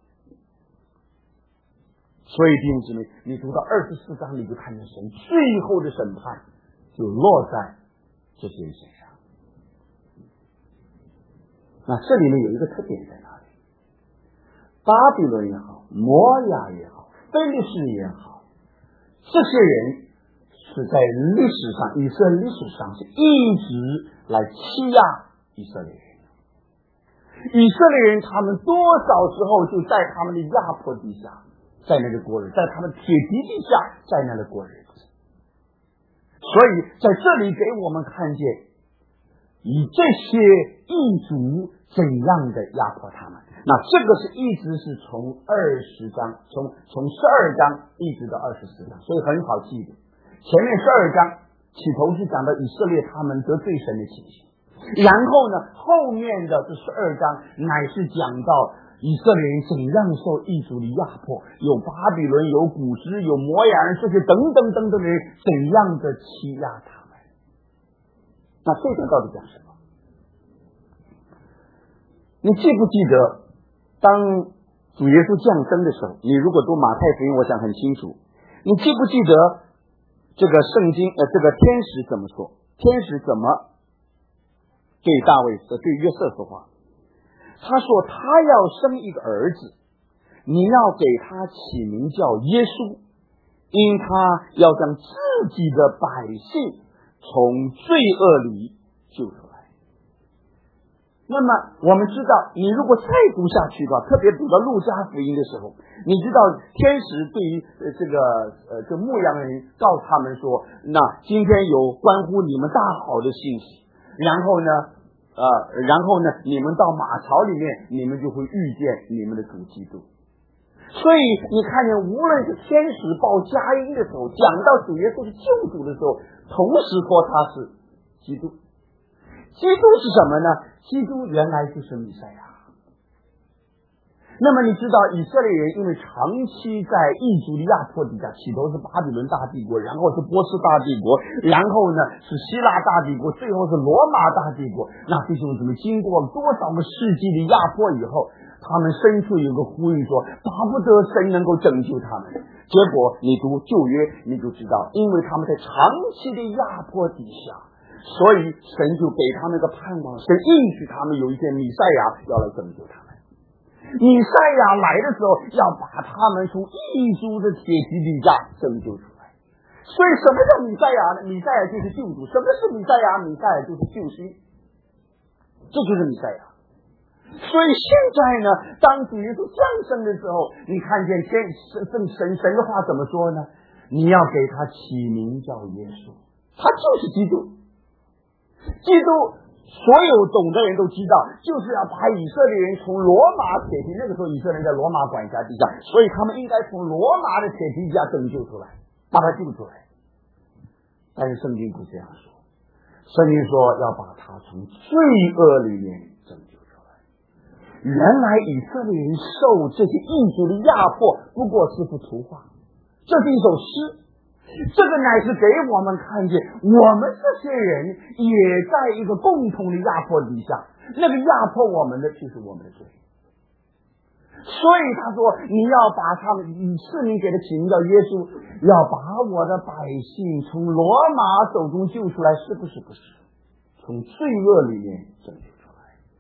所以弟兄姊妹，你读到二十四章，你就看见神最后的审判就落在这些人身上。那这里面有一个特点在哪里？巴比伦也好，摩押也好，非利士也好，这些人是在历史上，以色列历史上是一直来欺压以色列人。以色列人他们多少时候就在他们的压迫底下，在那里过日子，在他们铁蹄底下，在那里过日子。所以在这里给我们看见，以这些异族怎样的压迫他们。那这个是一直是从二十章，从从十二章一直到二十四章，所以很好记的。前面十二章起头是讲到以色列他们得罪神的情形，然后呢，后面的这十二章乃是讲到以色列人怎样受异族的压迫，有巴比伦，有古实，有摩押人，这些等等等等的人怎样的欺压他们。那这个到底讲什么？你记不记得当主耶稣降生的时候，你如果读马太福音，我想很清楚，你记不记得这个圣经呃，这个天使怎么说？天使怎么对大卫呃对约瑟说话？他说他要生一个儿子，你要给他起名叫耶稣，因他要将自己的百姓从罪恶里救出来。那么我们知道，你如果再读下去的话，特别读到路加福音的时候，你知道天使对于呃这个呃这牧羊人告诉他们说，那今天有关乎你们大好的信息，然后呢呃然后呢你们到马槽里面，你们就会遇见你们的主基督。所以你看见无论是天使报佳音的时候，讲到主耶稣是救主的时候，同时说他是基督。基督是什么呢？基督原来就是弥赛亚。那么你知道以色列人因为长期在异族的压迫底下，起头是巴比伦大帝国，然后是波斯大帝国，然后呢是希腊大帝国，最后是罗马大帝国。那弟兄姊妹，经过多少个世纪的压迫以后，他们深处有个呼吁说，巴不得神能够拯救他们。结果你读旧约你就知道，因为他们在长期的压迫底下，所以神就给他们一个盼望，神应许他们有一天弥赛亚要来拯救他们。弥赛亚来的时候，要把他们从异族的铁蹄底下拯救出来。所以什么叫弥赛亚呢？弥赛亚就是救主。什么是弥赛亚？弥赛亚就是救星，这就是弥赛亚。所以现在呢，当主耶稣降生的时候，你看见天神神神的话怎么说呢？你要给他起名叫耶稣，他就是基督。基督所有懂的人都知道，就是要把以色列人从罗马铁蹄，那个时候以色列人在罗马管辖底下，所以他们应该从罗马的铁蹄底下拯救出来，把他救出来。但是圣经不这样说，圣经说要把他从罪恶里面拯救出来。原来以色列人受这些异族的压迫不过是幅图画，这是一首诗，这个乃是给我们看见我们这些人也在一个共同的压迫底下，那个压迫我们的就是我们的罪。所以他说你要把他们以赐你给的起名叫耶稣，要把我的百姓从罗马手中救出来，是不是？不是，从罪恶里面拯救出来。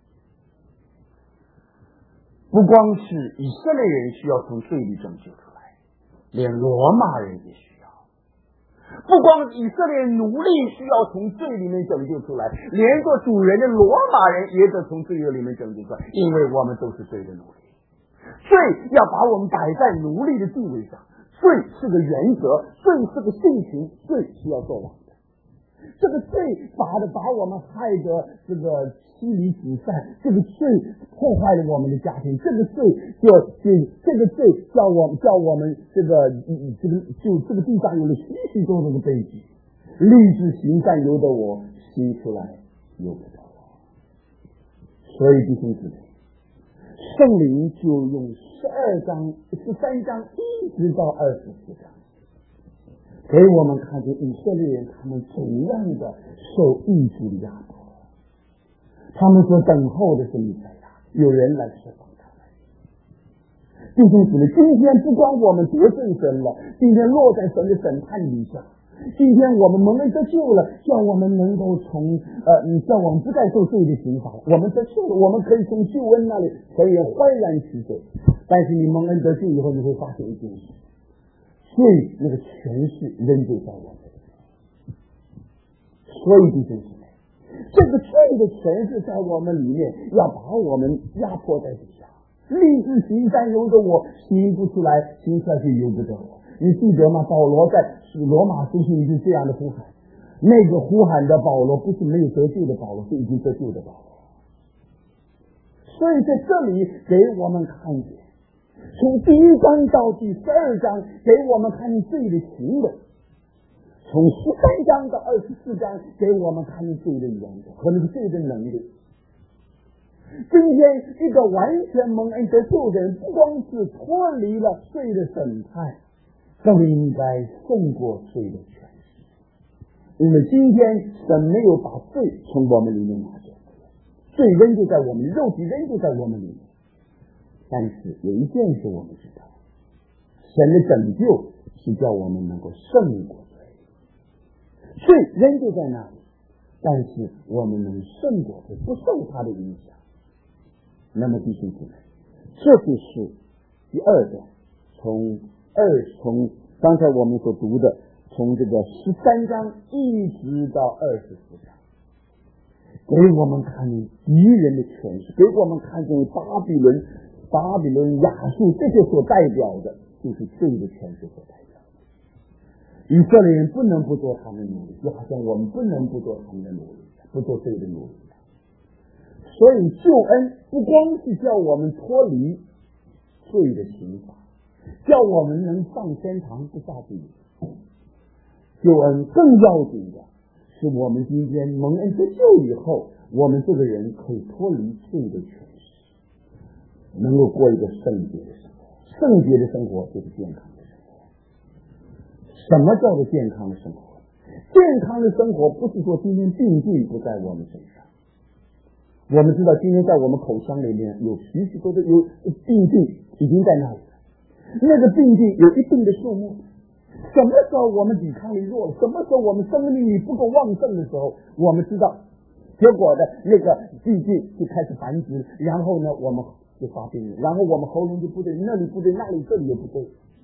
不光是以色列人需要从罪里拯救出来，连罗马人也需要。不光以色列奴隶需要从罪里面拯救出来，连做主人的罗马人也得从罪恶里面拯救出来，因为我们都是罪的奴隶。罪要把我们摆在奴隶的地位上，罪是个原则，罪是个性情，罪是要做王的。这个罪把的把我们害得这个妻离子散，这个罪破坏了我们的家庭，这个罪就就这个罪叫我们叫我们这个这个就这个地上有了许许多多的悲剧。立志行善由得我，行出来由不得我。所以弟兄姊妹，圣灵就用十二章十三章一直到二十四章给我们看见以色列人他们怎样的受异族的压迫，他们所等候的是弥赛亚，有人来释放他们。弟兄姊妹，今天不光我们得罪神了，今天落在神的审判底下，今天我们蒙恩得救了，叫我们能够从呃，你叫我们不再受罪的刑罚，我们得救了，我们可以从救恩那里可以欢然取罪。但是你蒙恩得救以后，你会发现一件事，罪那个权势仍旧在我们这里。所以弟兄姊妹，这个罪的权势在我们里面，要把我们压迫在底下。立志行善由得我，行不出来，行出来是由不得我。你记得吗？保罗在罗马书信里是这样的呼喊，那个呼喊的保罗不是没有得救的保罗，是已经得救的保罗。所以在这里给我们看见，从第一章到第十二章给我们看见罪的行为，从十三章到二十四章给我们看见罪的原则和那个罪的能力。今天一个完全蒙恩得救的人，不光是脱离了罪的审判，更应该胜过罪的权势。因为今天神没有把罪从我们里面拿走，罪仍旧在我们，肉体仍旧在我们里面。但是有一件事我们知道，神的拯救是叫我们能够胜过罪，罪仍旧在那里，但是我们能胜过罪，不受它的影响。那么弟兄姊妹，这就是第二个，从二从刚才我们所读的，从这个十三章一直到二十四章，给我们看见敌人的权势，给我们看见巴比伦、巴比伦、亚述这些所代表的，就是罪的权势所代表的。以色列人不能不做他们的奴隶，就好像我们不能不做他们的奴隶，不做罪的奴隶。所以救恩不光是叫我们脱离罪的刑罚，叫我们能上天堂不下地狱。救恩更要紧的是，我们今天蒙恩得救以后，我们这个人可以脱离罪的权势，能够过一个圣洁的生活。圣洁的生活就是健康的生活。什么叫做健康的生活？健康的生活不是说今天病菌不在我们身上。我们知道今天在我们口腔里面有许许多多有病菌已经在那里了，那个病菌有一定的数目。什么时候我们抵抗力弱了，什么时候我们生命力不够旺盛的时候，我们知道结果的那个病菌就开始繁殖，然后呢我们就发病了，然后我们喉咙就不对，那里不对，那里这里也不对。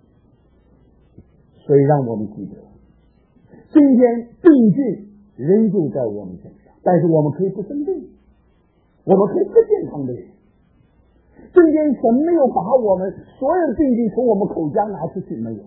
所以让我们记得，今天病菌仍旧在我们身上，但是我们可以不生病，我们可以是健康的人。今天神没有把我们所有的病菌从我们口腔拿出去，没有。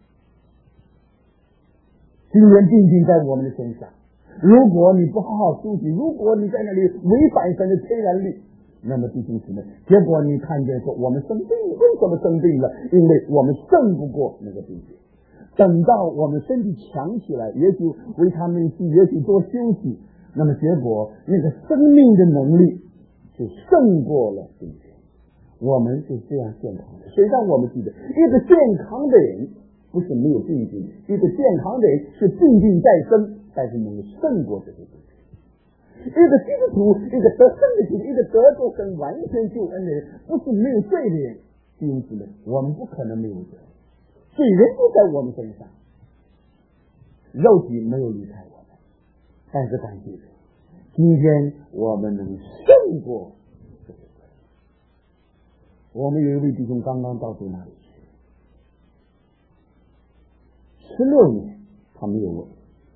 今天病菌在我们的身上，如果你不好好休息，如果你在那里违反神的天然律，那么弟兄姊妹，结果你看见说我们生病了，为什么生病了？因为我们胜不过那个病菌。等到我们身体强起来，也许维他命 C， 也许多休息，那么结果那个生命的能力就胜过了病菌。我们是这样健康的，所以让我们记得，一个健康的人不是没有病菌，一个健康的人是病菌在生，但是能够胜过这些病菌。一个基督徒，一个得胜的基督徒，一个得着神完全救恩的人，不是没有罪的人。弟兄姊妹，我们不可能没有罪，罪人就在我们身上，肉体没有离开我们，但是感谢主，今天我们能胜过这些罪。 我们有一位弟兄刚刚到主那里去，十六年他没有问，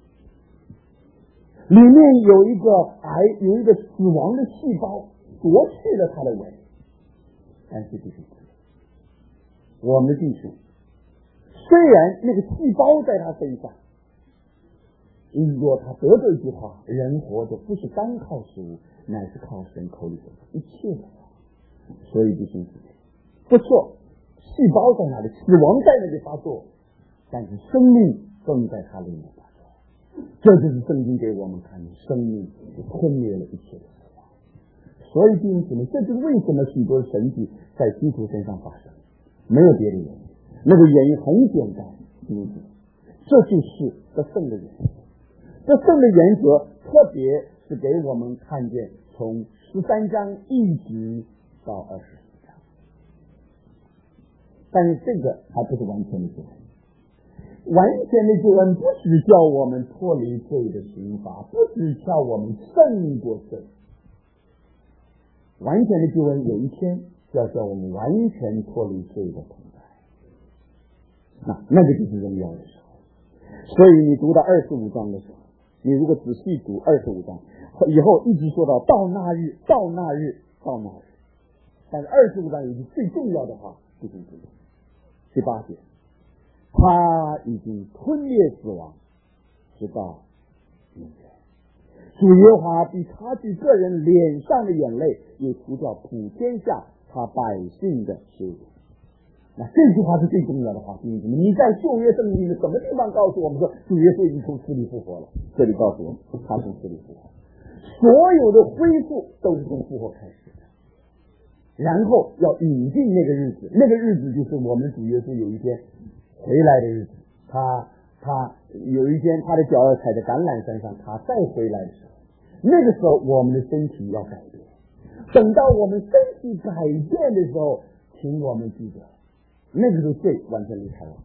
里面有一个癌，有一个死亡的细胞夺去了他的胃，但是弟兄，我们的弟兄虽然那个细胞在他身上，如果他得这一句话，人活着不是单靠食物，乃是靠神口里所说一切的话。所以弟兄姊妹，不错，细胞在那里，死亡在那里发作，但是生命更在他里面发作。这就是圣经给我们看的，生命吞灭了一切的死亡。所以弟兄姊妹，这就是为什么许多神迹在基督身上发生，没有别的原因。那个原因很简单，弟兄姊妹，这就是得胜的原则。这胜的原则，特别是给我们看见从十三章一直到二十四章，但是这个还不是完全的救恩。完全的救恩不是叫我们脱离罪的刑罚，不是叫我们胜过罪。完全的救恩有一天要叫我们完全脱离罪的同在，那那个就是荣耀的时候。所以你读到二十五章的时候，你如果仔细读二十五章以后，一直说到到那日，到那日，到那日。但是二十五章有一句最重要的话，就是这个第八节，他已经吞灭死亡，直到永远。主耶和华必擦去个人脸上的眼泪，又除掉普天下他百姓的羞辱。那这句话是最重要的话，弟兄姊妹，你在旧约圣经的什么地方告诉我们说主耶稣已经从死里复活了？这里告诉我们他从死里复活，所有的恢复都是从复活开始的，然后要引进那个日子，那个日子就是我们主耶稣有一天回来的日子。他他有一天他的脚要踩在橄榄山上，他再回来的时候，那个时候我们的身体要改变。等到我们身体改变的时候，请我们记得那个时候罪完全离开我们。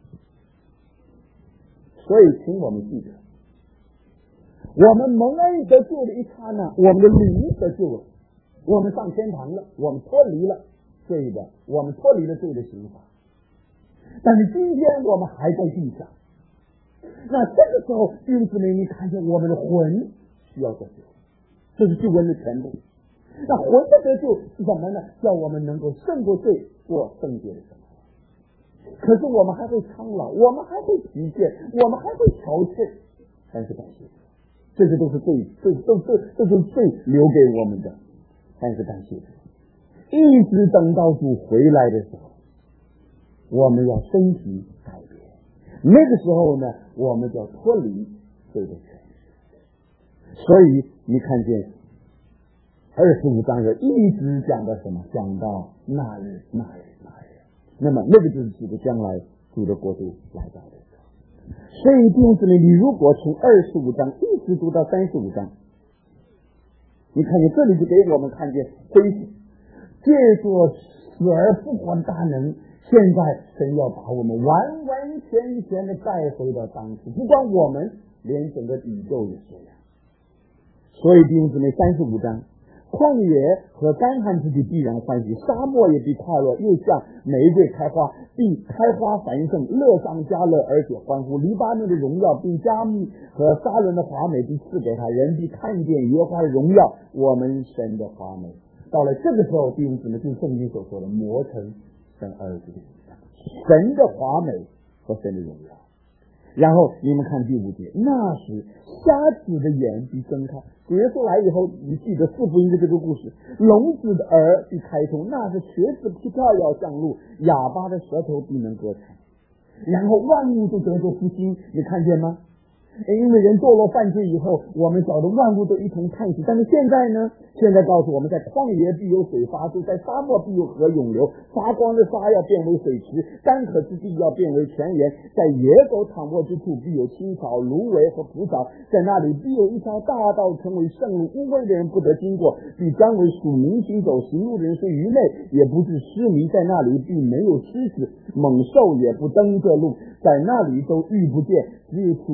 所以请我们记得，我们蒙恩得救的一刹那，我们的灵得救了，我们上天堂了，我们脱离了罪的，我们脱离了罪的刑罚。但是今天我们还在地上，那这个时候弟兄姊妹，你看见我们的魂需要得救，这是救恩的全部。那魂的得救是什么呢？叫我们能够胜过罪，过圣洁的生活。可是我们还会苍老，我们还会疲倦，我们还会憔悴，但是感谢主，这些都是罪，这都这这就是罪留给我们的。但是感谢主，一直等到主回来的时候，我们要身体改变，那个时候呢，我们就要脱离罪的权势。所以你看见二十五章有一直讲到什么？讲到那日那日那日，那么那个就是指的将来主的国度来到的时候。所以弟兄姊妹，你如果从二十五章一直读到三十五章，你看见这里就给我们看见恢复，借着死而复活的大能，现在神要把我们完完全全的带回到当时，不光我们，连整个宇宙也这样。所以弟兄姊妹，三十五章，旷野和干旱之地必然欢喜，沙漠也必快乐，又像玫瑰开花，必开花繁盛，乐上加乐，而且欢呼。黎巴嫩的荣耀并加密和沙伦的华美必赐给他，人必看见耶和华的荣耀，我们神的华美。到了这个时候，弟兄姊妹，就是圣经所说的磨成神儿子的形象，神的华美和神的荣耀。然后你们看第五节，那时瞎子的眼必睁开。主耶稣来以后，你记得四福音的这个故事，聋子的耳必开通，那是瘸子必跳跃上路，哑巴的舌头必能歌唱。然后万物都得着复兴，你看见吗？因为人堕落犯罪以后，我们找的万物都一同叹息。但是现在呢？现在告诉我们，在旷野必有水发出，在沙漠必有河涌流，发光的沙要变为水池，干渴之地要变为泉源，在野狗躺卧之处必有青草、芦苇和蒲草，在那里必有一条大道成为圣路，污秽的人不得经过，必将为属民行走，行路的人是愚昧，也不是失迷，在那里必没有狮子，猛兽也不登这路，在那里都遇不见，只有属民在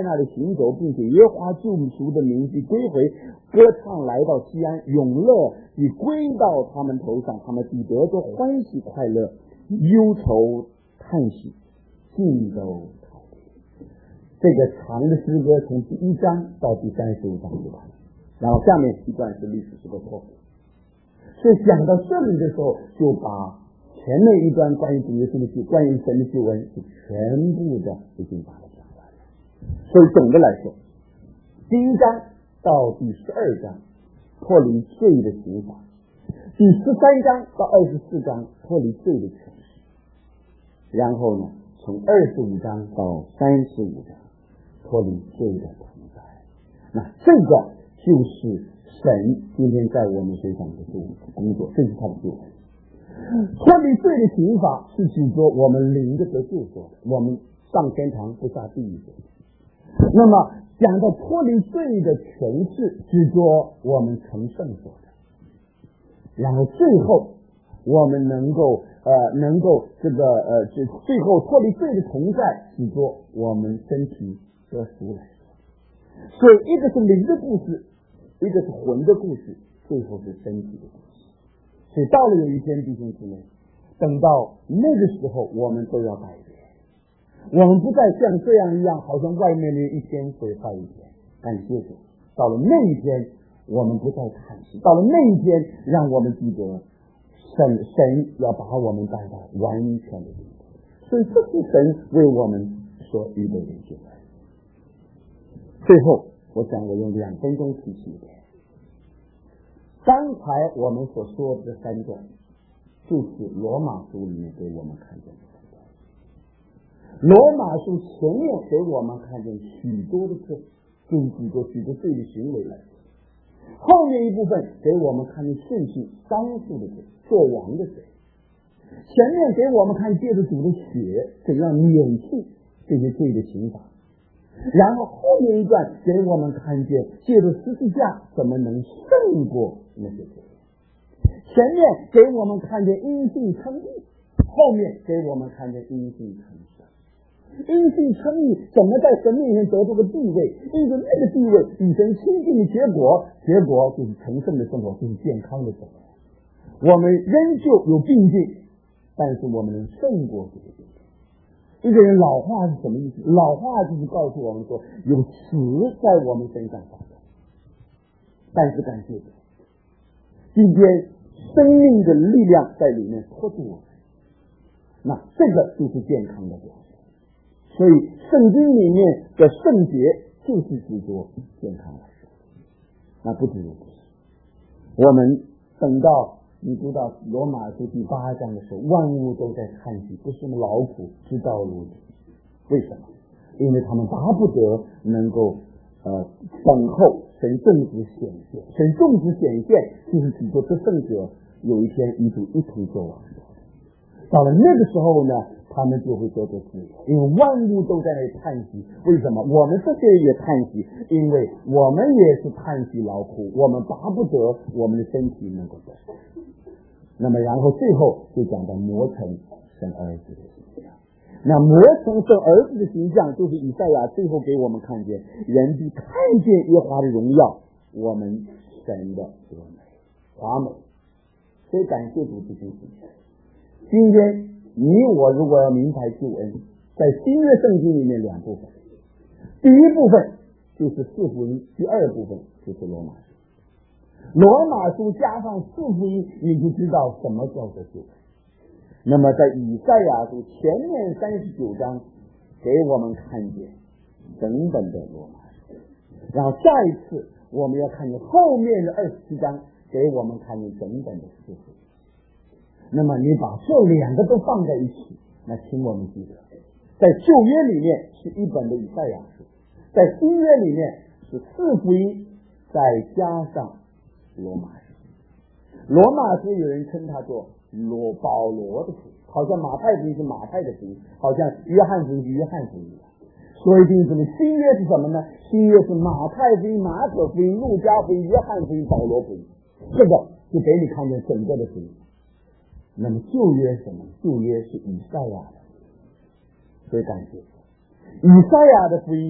那里行走，并且耶和华救赎的名就归回，歌唱来到西安，永乐已归到他们头上，他们必得着欢喜快乐，忧愁叹息尽都逃避。这个长的诗歌从第一章到第三十五章就完了，然后下面一段是历史是个错误。所以讲到这里的时候，就把前面一段关于主耶稣的救，关于神的救恩，就全部的已经把它讲完了。所以总的来说，第一章到第十二章脱离罪的刑罚，第十三章到二十四章脱离罪的权势，然后呢，从二十五章到三十五章脱离罪的同在。那这个就是神今天在我们身上的工作，这是他的救恩。脱离罪的刑罚是指说我们领着得救做的，我们上天堂不下地狱做的。那么讲到脱离罪的权势，指说我们成圣做的。然后最后我们能够呃能够这个呃最最后脱离罪的同在，指说我们身体得赎来做。所以一个是灵的故事，一个是魂的故事，最后是身体的故事。所以到了有一天，弟兄姊妹，等到那个时候，我们都要改变，我们不再像这样一样，好像外面的一天毁坏一天。感谢主，到了那一天，我们不再叹息；到了那一天，让我们记得神神要把我们带到完全的地步。所以这是神为我们所预备的救恩。最后，我想我用两分钟提醒一点。刚才我们所说的这三段，就是罗马书里面给我们看见的三段。罗马书前面给我们看见许多的罪，就是许多许多罪的行为来说；后面一部分给我们看见顺序伤父的罪、做王的罪；前面给我们看借着主的血怎样免去这些罪的刑罚。然后后面一段给我们看见借着十字架怎么能胜过那些罪。前面给我们看见因信称义，后面给我们看见因信称圣。因信称义怎么在神面前得这个地位，因着那个地位与神亲近的结果，结果就是成圣的生活，就是健康的生活。我们仍旧有病菌，但是我们能胜过这个病菌。一个人老化是什么意思？老化就是告诉我们说有死在我们身上发生。但是感谢主，今天生命的力量在里面托住我们，那这个就是健康的表现。所以圣经里面的圣洁就是指着健康来说，那不止如此。我们等到你读到罗马书第八章的时候，万物都在叹息，不是劳苦之道如此。为什么？因为他们巴不得能够呃等候神正直显现。神正直显现就是指着这圣者有一天与主一同作王。到了那个时候呢，他们就会得着自由，因为万物都在那里叹息。为什么？我们这些人也叹息，因为我们也是叹息劳苦，我们巴不得我们的身体能够得胜。那么然后最后就讲到磨成神儿子的形象。那磨成神儿子的形象，就是以赛亚最后给我们看见人必看见耶和华的荣耀，我们神的得美华美。所以感谢主这件事情。今天你我如果要明白救恩，在新约圣经里面两部分，第一部分就是四福音，第二部分就是罗马书。罗马书加上四福音，你就知道什么叫做救恩。那么在以赛亚书前面三十九章给我们看见整本的罗马书，然后下一次我们要看见后面的二十七章给我们看见整本的四福音。那么你把这两个都放在一起，那请我们记得，在旧约里面是一本的以赛亚书，在新约里面是四福音再加上罗马书。罗马书有人称它做罗保罗的福音，好像马太福音是马太的福音，好像约翰福音是约翰福音一样。所以弟兄们，新约是什么呢？新约是马太福音、马可福音、路加福音、约翰福音、保罗福音，这个就给你看见整个的福音。那么旧约什么？旧约是以赛亚的，所以感谢以赛亚的福音，就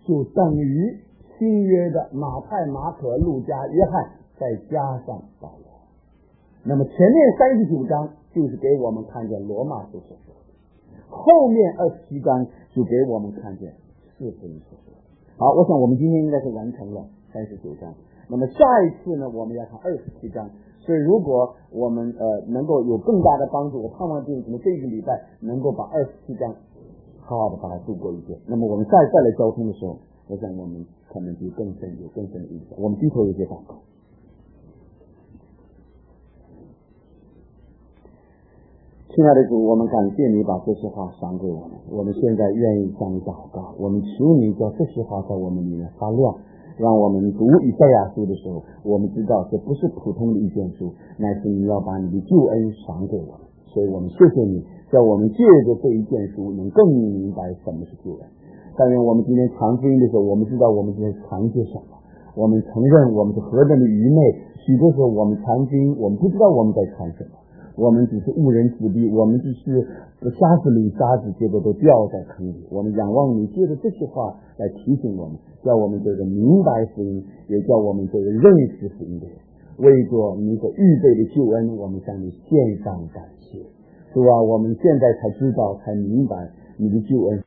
就等于新约的马太、马可、路加、约翰，再加上保罗。那么前面三十九章就是给我们看见罗马书所说的，后面二十七章就给我们看见四福音所说的。好，我想我们今天应该是完成了三十九章。那么下一次呢，我们要看二十七章。所以如果我们呃能够有更大的帮助，我盼望就是我们这个礼拜能够把二十七章好好的把它度过一遍。那么我们再再来交通的时候，我想我们可能就更深有更深的意思。我们低头有些祷告。亲爱的主，我们感谢你把这些话赏给我们，我们现在愿意向你祷告，我们求你叫这些话在我们里面发亮，让我们读以赛亚书的时候，我们知道这不是普通的意见书，乃是你要把你的救恩赏给我们。所以我们谢谢你，叫我们借着这一件书能更明白什么是救恩。但愿我们今天传福音的时候，我们知道我们在传些什么，我们承认我们是何等的愚昧，许多时候我们传福音，我们不知道我们在传什么，我们只是误人子弟，我们只是瞎子里瞎子，结果都掉在坑里。我们仰望你，借着这些话来提醒我们，叫我们这个明白福音，也叫我们这个认识福音的人，为着你所预备的救恩，我们向你献上感谢。主啊，我们现在才知道，才明白你的救恩